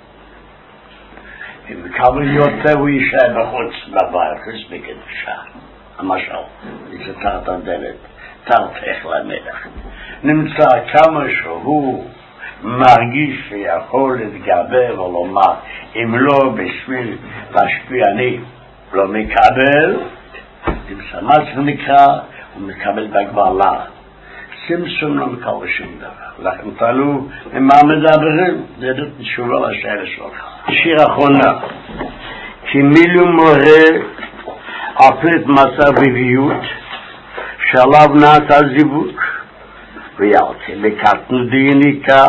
אם מקבל יותר הוא יישאר בחוץ בבית, בקדושה. למשל, זה תחת הדלת, תרתך למלך. נמצא כמה שהוא מרגיש שיכול להתגבר ולומר, אם לא בשביל להשפיע אני לא מקבל, נמצא מה שנקרא, הוא מקבל בגבלה. צמצום לא מקבל שום דבר. לכן תעלו, ממה מדברים? זה תשובה לשאלה שלך. שיר אחרונה, כי מילו מורה אפלת מסע בביות, שעליו נעשה זיווג, ויאלתי לקטנו דייניקה,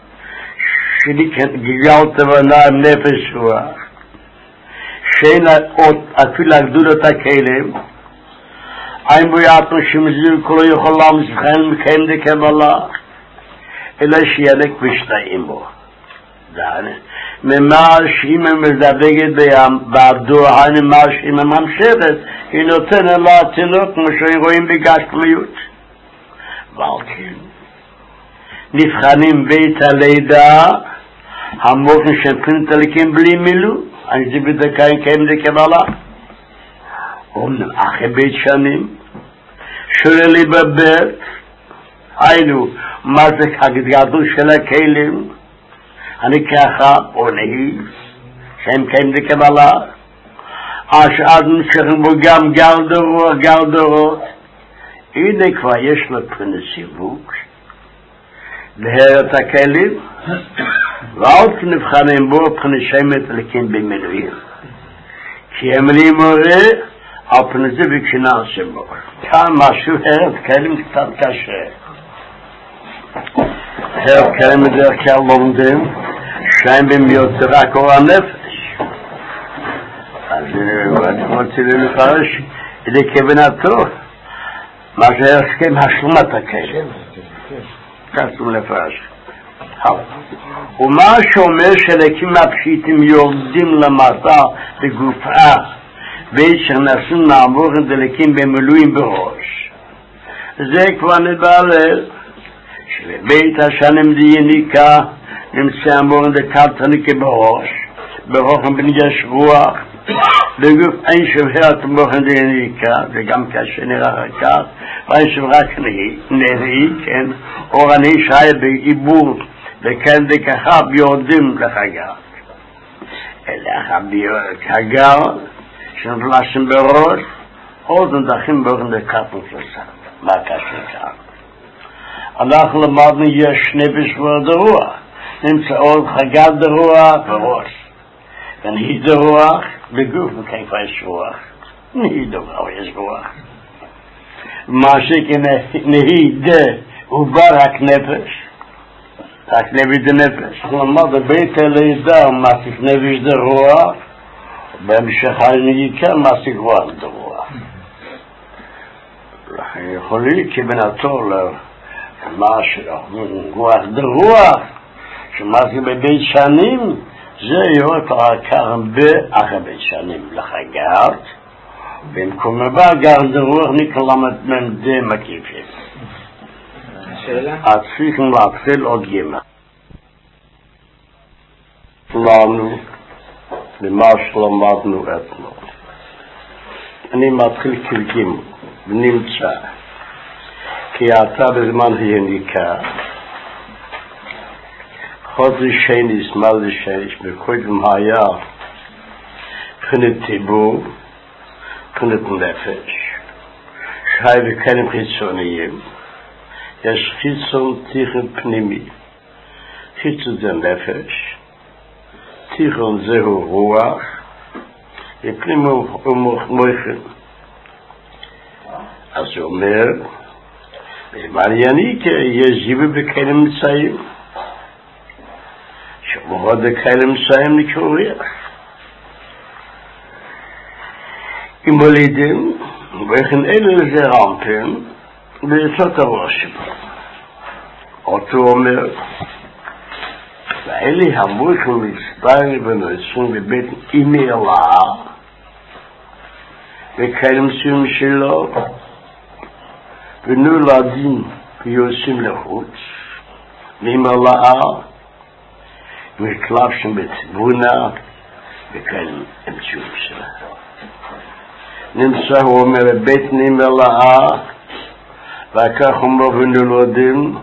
שגילת בנם נפש רוח, שאין אפילו הגדולת הכלים, אין בו יעתנו שמזיר כולו יכול להמסכן מקיים דקבלה, אלא שינק ושתאים בו. ממה שאימא מזדבגת בעבדו, היינו מה שאימא ממשיכת, היא נותנת לה תינוק כמו שרואים בגשמיות. ועל כן, נבחנים בית הלידה, המוכן שמפנים תליקים בלי מילו, אני זה בדקה יקיים דקבלה. אומנם אחרי בית שנים, שואל לי בבית, היינו, מה זה הגדול של הכלים, אני ככה עונה, שהם קיים דקבלה, אז נמשכים בו גם גל דורות, הנה כבר יש לו פני סיווג, להר את הכלים, ועוד נבחנים בו פני שמת לקים במילואים, כי הם לי מורה, על פני זה וכשנעשים בו. כאן משהו הרד כלים קצת קשה. הרד כלים בדרך כלל לומדים, שהם במיותר רק אור הנפש. אז אני רוצה לפרש את כוונתו, מה שהסכם השלמת הכלים. תעשו לפרש. ומה שאומר שלקים הפשיטים יורדים למטה בגופה, בית שנעשים נעבור את דלקים במילואים בראש. זה כבר נבעלל, שבבית השנים דייניקה נמצא אמור את הקלטניקה בראש, ברוחם בנגש רוח, בגוף אין שבהת מוכן דייניקה, וגם כאשר נראה כך, ואין שברק נראי, כן, אורני שהיה בעיבור, וכן דככה ביורדים לחגר. אלא חגר, שנבלשים בראש, עוד נדחים באופן דקת מפלסת. מה קשה כאן? אנחנו למדנו יש נפש ועוד הרוח. נמצא עוד חגת הרוח בראש. ונהיד הרוח בגוף, וכיפה יש רוח. נהיד הרוח, יש רוח. מה שכנהיד הוא בא רק נפש. רק נביא דה נפש. למד בבית הלידה מעסיק נפש דה רוח, בהמשך הנהיקה מעסיק רוח דה רוח. לכן יכול להיות כבנתו למה רוח דה רוח, שמעסיק בבית שנים, זה יורד כך באחר בית שנים לחגת, במקום הבא גר דה רוח נקרא למד מקיפים. צריכים להתחיל עוד גימה. לנו, למה שלמדנו אתמול. אני מתחיל כרגימה, ונמצא, כי אתה בזמן היניקה, חודש שני, שמאל שש, בקודם היה, פנת טיבור, פנת נפש, שי וכלים חיצוניים, יש חיצון תיכון פנימי. חיצון זה נפש, תיכון זהו רוח, ופנימי הוא מויכן. אז הוא אומר, במענייניקה יש זיווה בכאלה מצאים, שמורד בכאלה מצאים נקראו ריח. אם מולידים, וכן אלה זה רמפן, ויצאת הראש שבו. אותו אומר, ואלה המויכים מספרים ונועצים בבית אימי אללה, וכאלה מסוים שלו, ונולדים ויוצאים לחוץ, ואימי אללה, מתלבשים בתבונה, וכאלה המציאות שלה. נמצא, הוא אומר, בית אימי אללה, וכך אומר ונולדים,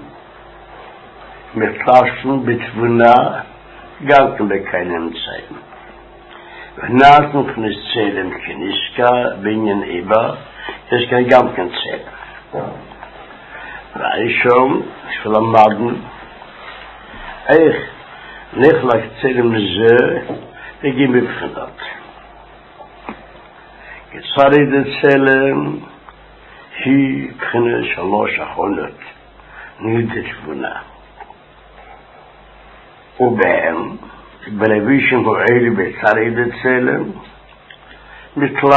מתלבשים בתבונה, גם בכאלה אמצעים. ונעשנו כנס צלם כניסקה בעניין איבה, יש כאן גם כן צלם. והראשון שלמדנו, איך נחלק צלם לזה, הגיעים מבחינות. כצריד הצלם, היא בחינה שלוש אחרונות, נהידת תבונה. ובהם, בלווישים הועילי בצריד הצלם, מתלבשים